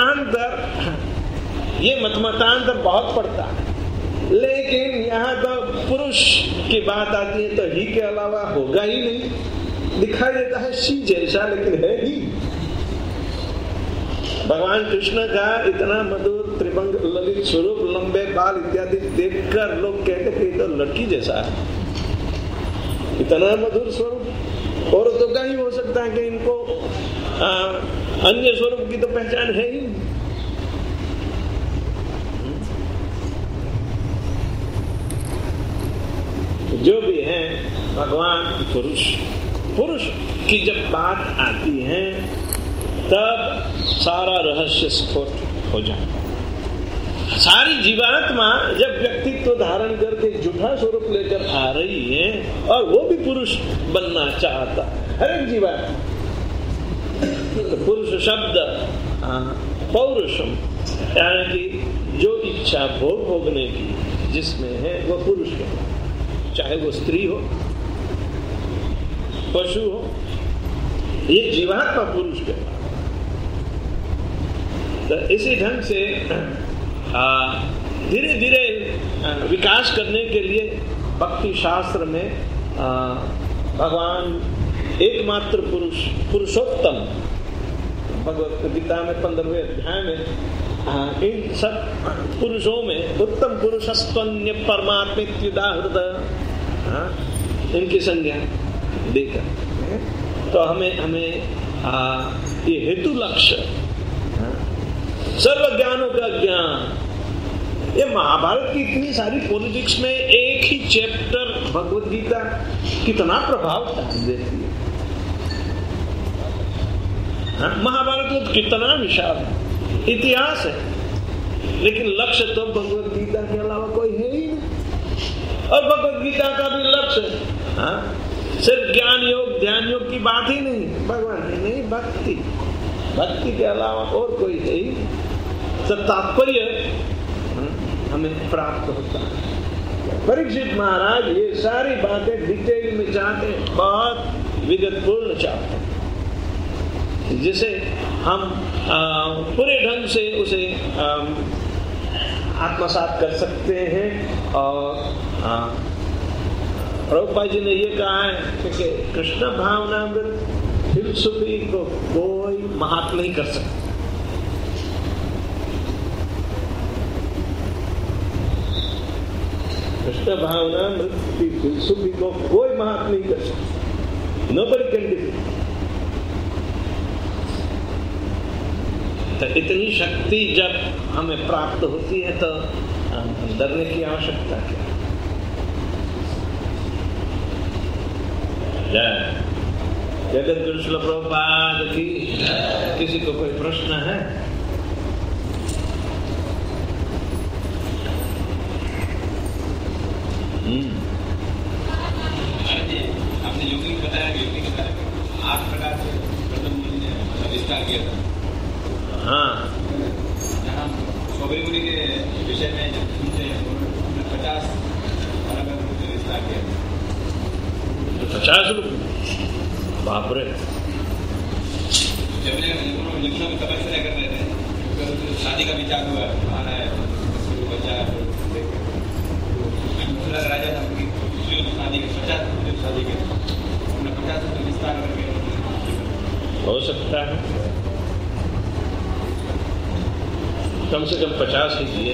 S1: मतमतांतर बहुत पड़ता है। लेकिन यहाँ तो पुरुष की बात आती है तो ही के अलावा होगा ही नहीं। दिखाई देता है शी जैसा, लेकिन है ही। भगवान कृष्ण का इतना मधुर त्रिभंग ललित स्वरूप, लंबे बाल इत्यादि देखकर लोग कहते कि तो लड़की जैसा है, इतना मधुर स्वरूप। औरतों का ही हो सकता है कि इनको अन्य स्वरूप की तो पहचान है ही। जो भी है भगवान पुरुष की जब बात आती है तब सारा रहस्य स्फोट हो जाता है। सारी जीवात्मा जब व्यक्तित्व धारण करके झूठा स्वरूप लेकर आ रही है और वो भी पुरुष बनना चाहता है, हर एक जीवात्मा। तो पुरुष शब्द पौरुषम, यानी कि जो इच्छा भोगने की जिसमें है वो पुरुष है, चाहे वो स्त्री हो, पशु हो, ये जीवात्मा पुरुष के। तो इसी ढंग से धीरे धीरे विकास करने के लिए भक्ति शास्त्र में भगवान एकमात्र पुरुषोत्तम, भगवत गीता में 15वें अध्याय में इन सब पुरुषों में उत्तम पुरुषस्त्वन्य परमात्मेत्युदाहृत, इनकी संज्ञा देकर तो हमें ये हेतु लक्ष्य, सर्व ज्ञानों का ज्ञान। ये महाभारत की इतनी सारी पॉलिटिक्स में एक ही चैप्टर भगवत गीता कितना प्रभाव डाल देती है। महाभारत तो कितना विशाल इतिहास है, लेकिन लक्ष्य तो भगवत गीता के अलावा कोई है ही नहीं। और भगवत गीता का भी लक्ष्य सिर्फ ज्ञान योग ध्यान योग की बात ही नहीं, भगवान ही नहीं, भक्ति के अलावा और कोई है ही नहीं। तो तात्पर्य हमें प्राप्त होता है। परीक्षित महाराज ये सारी बातें डिटेल में चाहते हैं, बहुत विगतपूर्ण चाहते हैं, जिसे हम पूरे ढंग से उसे आत्मसात कर सकते हैं। और प्रभुपाद जी ने ये कहा है कि कृष्ण भावनामृत फिलसफी को कोई महात्मा नहीं कर सकता। कृष्ण भावनामृत की फिलसफी को कोई महात्मा नहीं कर सकता। Nobody can defeat. तो इतनी शक्ति जब हमें प्राप्त होती है तो डरने की आवश्यकता क्या? जय जगत गुरु श्रील प्रभुपाद की। किसी को कोई प्रश्न है?
S3: आपने योगी को बताया, योगी के बारे में 8 प्रकार से गौतम मुनि ने विस्तार किया था।
S1: हाँ,
S3: जहाँ सौबरी मुनि के विषय में जब सुनते हैं उन्होंने 50 अलग अलग रूप में विस्तार किया था।
S1: 50 रूप? बाप रे।
S3: जब लखनऊ में तपस्या कर रहे थे तो शादी का विचार हुआ, आना है बच्चा दूसरा राजा था, शादी के 50 शादी के उन्होंने 50 विस्तार करके
S1: हो सकता है, कम से कम 50 ही दिए।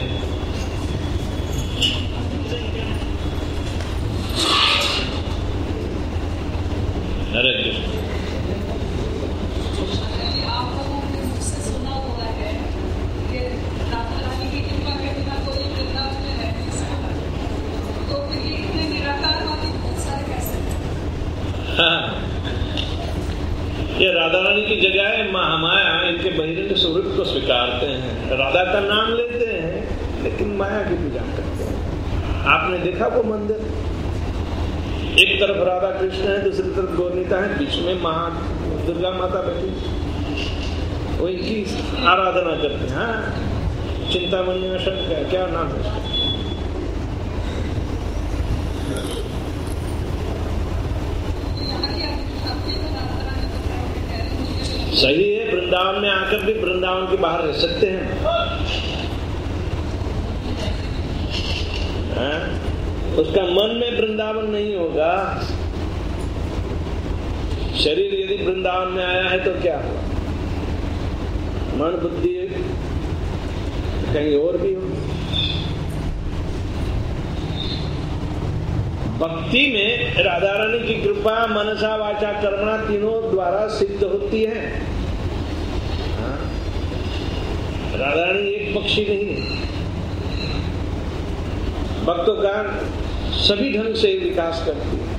S1: हरे कृष्ण। ये राधा रानी की जगह है महामाया इनके बहिरंग स्वरूप को स्वीकारते हैं, राधा का नाम लेते हैं लेकिन माया की पूजा करते हैं। आपने देखा वो मंदिर, एक तरफ राधा कृष्ण है, दूसरी तरफ गौरनीता है, बीच में दुर्गा माता बैठी, वो इनकी आराधना करते हैं। हाँ, चिंतामणि शंकर क्या नाम है? सही है, वृंदावन में आकर भी वृंदावन के बाहर रह सकते हैं। उसका मन में वृंदावन नहीं होगा। शरीर यदि वृंदावन में आया है तो क्या हुआ? मन बुद्धि कहीं और भी हो। भक्ति में राधा रानी की कृपा मनसा वाचा कर्मणा तीनों द्वारा सिद्ध होती है। राधा रानी एक पक्षी नहीं है, भक्तों का सभी ढंग से विकास करती है।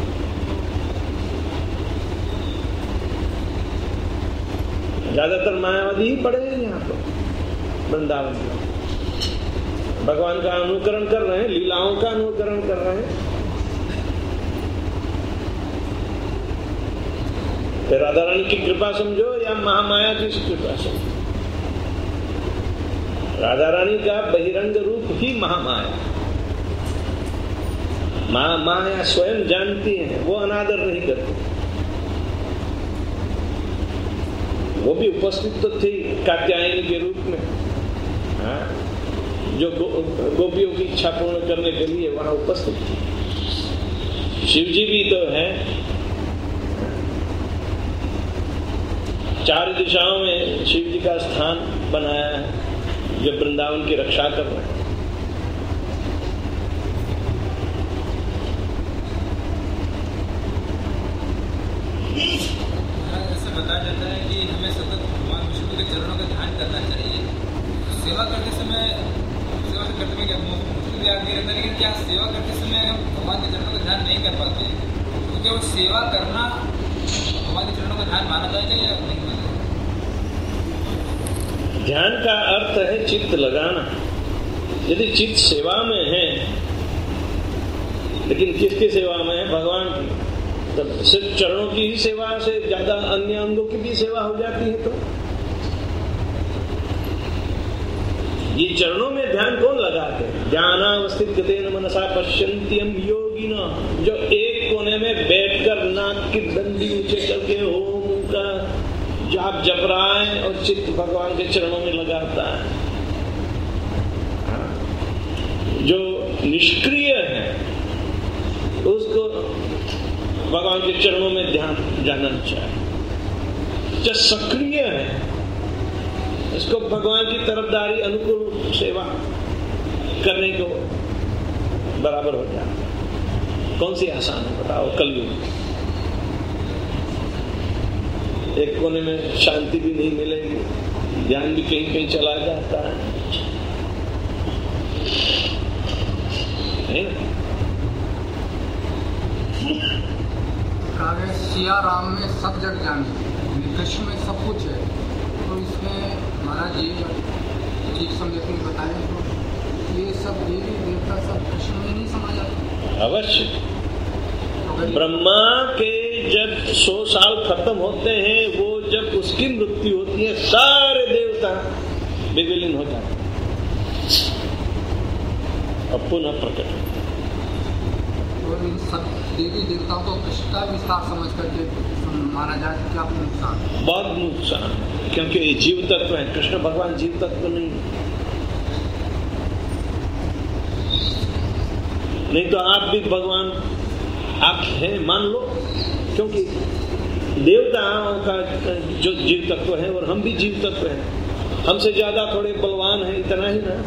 S1: ज्यादातर मायावादी ही पड़े हैं यहाँ पर वृंदावन में, भगवान का अनुकरण कर रहे हैं, लीलाओं का अनुकरण कर रहे हैं। तो राधा रानी की कृपा समझो या महामाया की कृपा समझो, राधा रानी का बहिरंग रूप ही महामाया। माया स्वयं जानती है, वो अनादर नहीं करती। वो भी उपस्थित तो थी कात्यायनी के रूप में, जो गोपियों की इच्छा पूर्ण करने के लिए वहां उपस्थित थी। शिव जी भी तो है, चार दिशाओं में शिव जी का स्थान बनाया है, जो वृंदावन की रक्षा कर रहे हैं।
S3: ऐसा बताया जाता है कि हमें सतत भगवान विष्णु के चरणों का ध्यान करना चाहिए। सेवा करते समय सेवा करते में क्या मुश्किल याद नहीं रहता, लेकिन क्या सेवा करते समय हम भगवान के चरणों का ध्यान नहीं कर पाते, तो क्या वो सेवा करना भगवान के चरणों का ध्यान माना जाएगा या नहीं माना जाएगा?
S1: ध्यान का अर्थ है चित्त लगाना। यदि चित्त सेवा में है, लेकिन किसकी सेवा में है? भगवान की, तब सिर्फ चरणों की ही सेवा से ज्यादा अन्य अंगों की भी सेवा हो जाती है। तो ये चरणों में ध्यान कौन लगाते हैं? ध्यानावस्थित गतेन मनसा पश्यन्त्यम योगिना, जो एक कोने में बैठकर नाक की डंडी ऊंचे करके ओम का जाप जप रहा है और चित्त भगवान के चरणों में लगाता है। जो निष्क्रिय है उसको भगवान के चरणों में ध्यान जाना चाहिए। जो सक्रिय है इसको भगवान की तरफदारी अनुकूल सेवा करने को बराबर हो जाता है। कौन सी आसान है बताओ? कलयुग एक कोने में शांति भी नहीं मिलेगी, ध्यान भी कहीं कहीं चला जाता है, नहीं?
S2: सिया राम में सब जग जाने, कृष्ण में सब कुछ है, तो इसमें महाराज जी ठीक समझते बताए तो ये सब देवी देवता सब कृष्ण में नहीं समा जाते?
S1: अवश्य। ब्रह्मा के जब 100 साल खत्म होते हैं, वो जब उसकी मृत्यु होती है, सारे देवता विलीन हो जाते और पुनः प्रकट होते।
S2: और इन सब देवी देवताओं को कृष्ण का विस्तार समझ करके माना जाए तो क्या नुकसान?
S1: बहुत नुकसान, क्योंकि ये जीव तत्व है, कृष्ण भगवान जीव तत्व नहीं तो आप भी भगवान आप हैं मान लो, क्योंकि देवताओं का जो जीव तत्व है और हम भी जीव तत्व हैं, हमसे ज्यादा थोड़े बलवान हैं, इतना ही ना।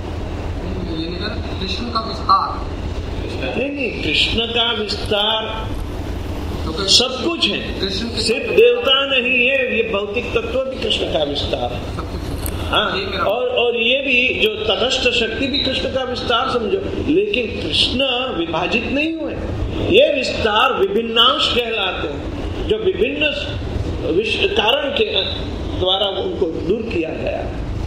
S2: कृष्ण का विस्तार
S1: नहीं, कृष्ण का विस्तार
S2: तो
S1: सब कुछ है, सिर्फ देवता नहीं है, ये भौतिक तत्व भी कृष्ण का विस्तार है। हाँ, और ये भी जो तटस्थ शक्ति भी कृष्ण का विस्तार समझो, लेकिन कृष्ण विभाजित नहीं हुए, ये विस्तार विभिन्नांश कहलाते हैं, जो विभिन्न कारण के द्वारा उनको दूर किया गया,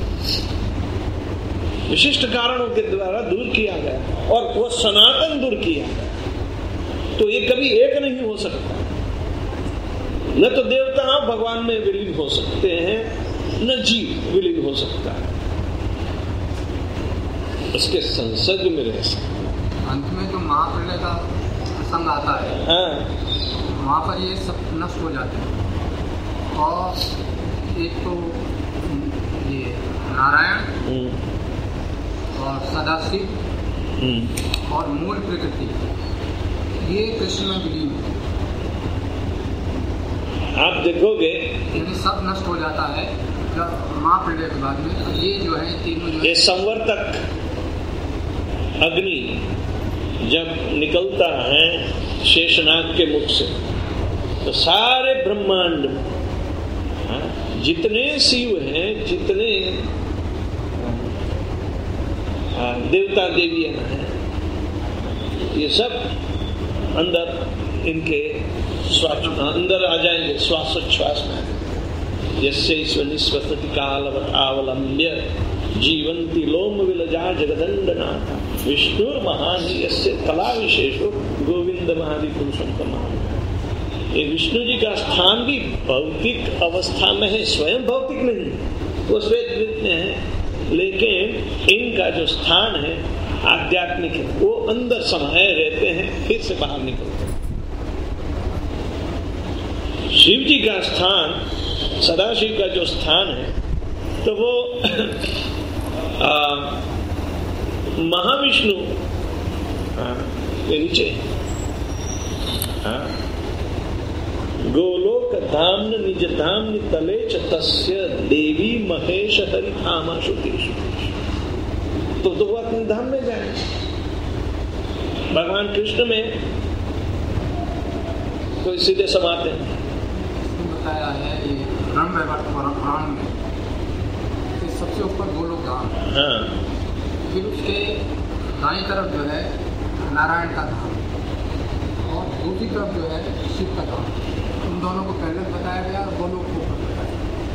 S1: विशिष्ट कारणों के द्वारा दूर किया गया, और वो सनातन दूर किया गया। तो ये कभी एक नहीं हो सकता। न तो देवता भगवान में विलीन हो सकते हैं, न जीव विलीन हो सकता है, उसके संसर्ग में रह सकते।
S2: अंत में जो महाप्रलय का प्रसंग आता है,
S1: हाँ,
S2: वहां पर ये सब नष्ट हो जाते हैं और एक तो ये नारायण और सदाशिव और मूल प्रकृति, ये कृष्ण में विलीन है।
S1: आप देखोगे
S2: यानी सब नष्ट हो जाता है जब महाप्रलय के बाद में। ये जो है तीनों जो
S1: ये संवर्तक अग्नि जब निकलता है शेषनाग के मुख से, तो सारे ब्रह्मांड जितने शिव हैं, जितने देवता देवियां हैं, ये सब अंदर इनके अंदर आ जाएंगे श्वासोच्छ्वास में। यस्य ईश्वर निस्वसति काल आवलंब्य जीवंती लोम विलजा जगदंडनाथ विष्णुर महान यस्य कला विशेषो गोविंद महादि पुरुषम कमान। ये विष्णु जी का स्थान भी भौतिक अवस्था में है, स्वयं भौतिक नहीं, वो श्वेत में है, लेकिन इनका जो स्थान है आध्यात्मिक है, वो अंदर समाये रहते हैं, फिर से बाहर निकलते हैं। शिव जी का स्थान, सदाशिव का जो स्थान है, तो वो महाविष्णु के नीचे गोलोक धाम्न निज धाम्न तले च तस्य देवी महेश हरि धामा श्रुतेषु। तो वो अपने धाम में जाए। भगवान कृष्ण में कोई सीधे समाते हैं।
S2: बताया है ये ब्रह्म पुराण में सबसे ऊपर गोलोक धाम, फिर उसके दाईं तरफ जो है नारायण का धाम और दूसरी तरफ जो है शिव का धाम। उन दोनों को पहले बताया गया, गोलोक को बताया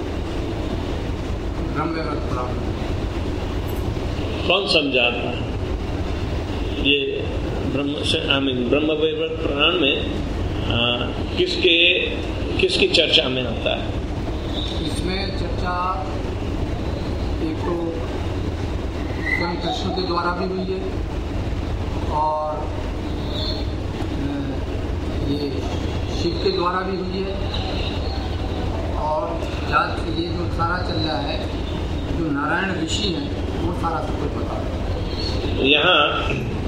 S2: ब्रह्म पुराण में।
S1: कौन समझाता है ये ब्रह्म वैवर्त पुराण में किसकी चर्चा में आता है?
S2: इसमें चर्चा एक तो स्वयं कृष्ण के द्वारा भी हुई है और ये शिव के द्वारा भी हुई है, और ये जो सारा चल रहा है, जो नारायण ऋषि हैं वो सारा सब कुछ बता रहे हैं।
S1: यहाँ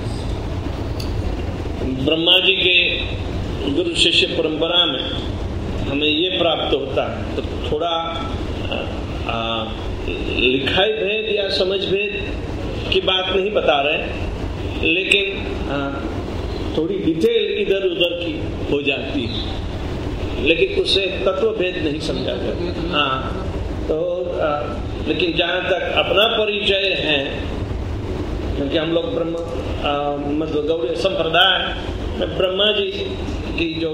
S1: ब्रह्मा जी के गुरु शिष्य परंपरा में हमें ये प्राप्त होता है, तो थोड़ा लिखाई भेद या समझ भेद की बात नहीं बता रहे, लेकिन थोड़ी डिटेल इधर उधर की हो जाती है, लेकिन उससे तत्व भेद नहीं समझा जाता। तो लेकिन जहाँ तक अपना परिचय है, क्योंकि हम लोग मतलब गौड़ीय संप्रदाय में ब्रह्मा जी की जो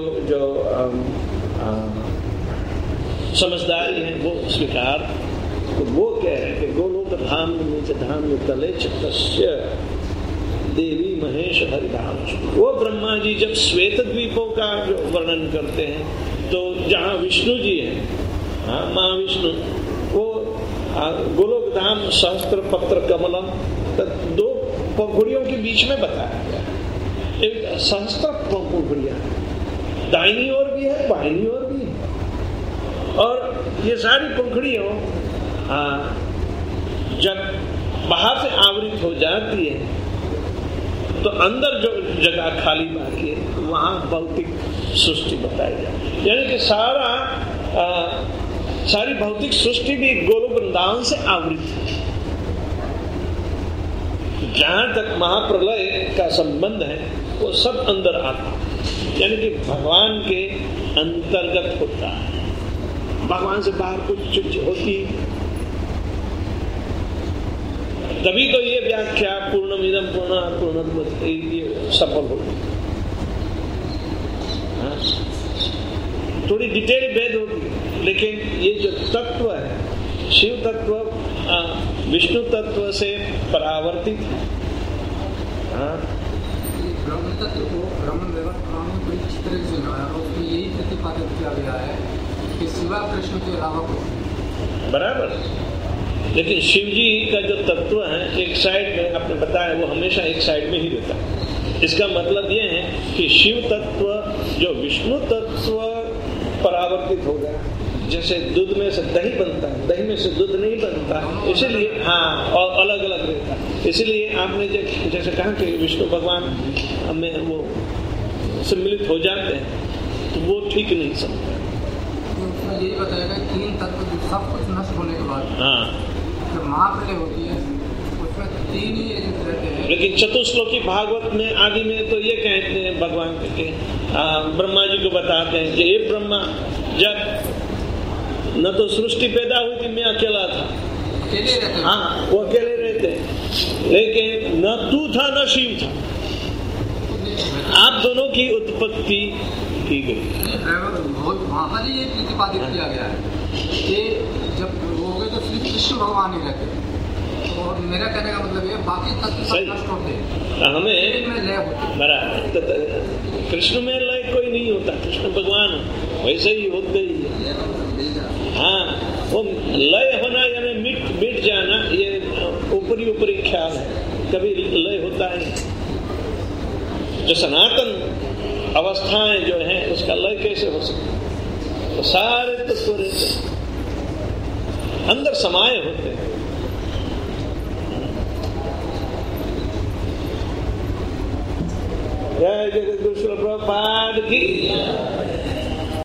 S1: समझदारी है वो स्वीकार, तो वो कह रहे हैं कि गोलोक धाम निज धाम तले तस्य देवी महेश हरिधाम। वो ब्रह्मा जी जब श्वेत द्वीपों का जो वर्णन करते हैं, तो जहाँ विष्णु जी हैं, महाविष्णु, वो गोलोक धाम सहस्त्र पत्र कमलम, दो पंखुड़ियों के बीच में बताया गया। एक सहस्त्र पंखुड़ियां, दाहिनी ओर भी है, बाहिनी ओर भी है, और ये सारी पंखुड़ियों जब बाहर से आवृत हो जाती है, तो अंदर जो जगह खाली बाकी है वहां भौतिक सृष्टि बताई जाए। यानी कि सारी भौतिक सृष्टि भी गोलोक वृंदावन से आवृत है। जहां तक महाप्रलय का संबंध है वो सब अंदर आता है, यानी कि भगवान के अंतर्गत होता है, भगवान से बाहर कुछ चीज होती है। तभी तो ये व्याख्या पूर्णमिदं पूर्णात् पूर्णमुदच्यते ये सफल होगी। थोड़ी डिटेल भेद होगी, लेकिन ये जो तत्व है, शिव तत्व विष्णु तत्व से परावर्तित है।
S2: ब्रह्म तत्व को ब्रह्म व्यवस्था में बड़ी अच्छी तरह से उसमें यही प्रतिपादित किया गया है कि सिवा कृष्ण के अलावा कुछ बराबर।
S1: लेकिन शिव जी का जो तत्व है एक साइड में, आपने बताया, वो हमेशा एक साइड में ही रहता है। इसका मतलब ये है कि शिव तत्व जो विष्णु तत्व परावर्तित हो गया, जैसे दूध में से दही बनता है, दही में से दूध नहीं बनता, इसलिए हाँ, और अलग अलग रहता है। इसलिए आपने जैसे कहा कि विष्णु भगवान में वो सम्मिलित हो जाते हैं, तो वो ठीक नहीं समझता।
S2: तो यही बताएगा तीन तत्व सब कुछ नष्ट होने के बाद जब महाप्रलय होती है उसमें तीन ही एजेंट रहते हैं।
S1: लेकिन चतुश्लोकी भागवत में आदि में तो ये कहते हैं भगवान के ब्रह्मा जी को बताते हैं कि ये ब्रह्मा, जब न तो सृष्टि पैदा हुई थी मैं अकेला था,
S2: अकेले रहते हैं।
S1: हाँ वो अकेले रहते, लेकिन न तू था न शिव था, आप दोनों की उत्पत्ति की गई।
S2: वहाँ पर ये प्रतिपादित किया गया है कि जब हो गए तो सिर्फ कृष्ण भगवान ही रहते, और मेरा कहने का मतलब ये बाकी तत्व सब नष्ट होते हैं,
S1: हमें
S2: लय होते
S1: बराबर। कृष्ण में लय कोई नहीं होता, कृष्ण भगवान वैसे ही होते ही है। हाँ, वो लय होना यानी मिट जाना, ये ऊपरी ख्याल है, कभी लय होता है। जो सनातन अवस्थाएं जो हैं उसका लय कैसे हो सकता है? तो सारे तत्व रहते हैं, अंदर समाये होते हैं। जय जगत गुरु प्रभुपाद की।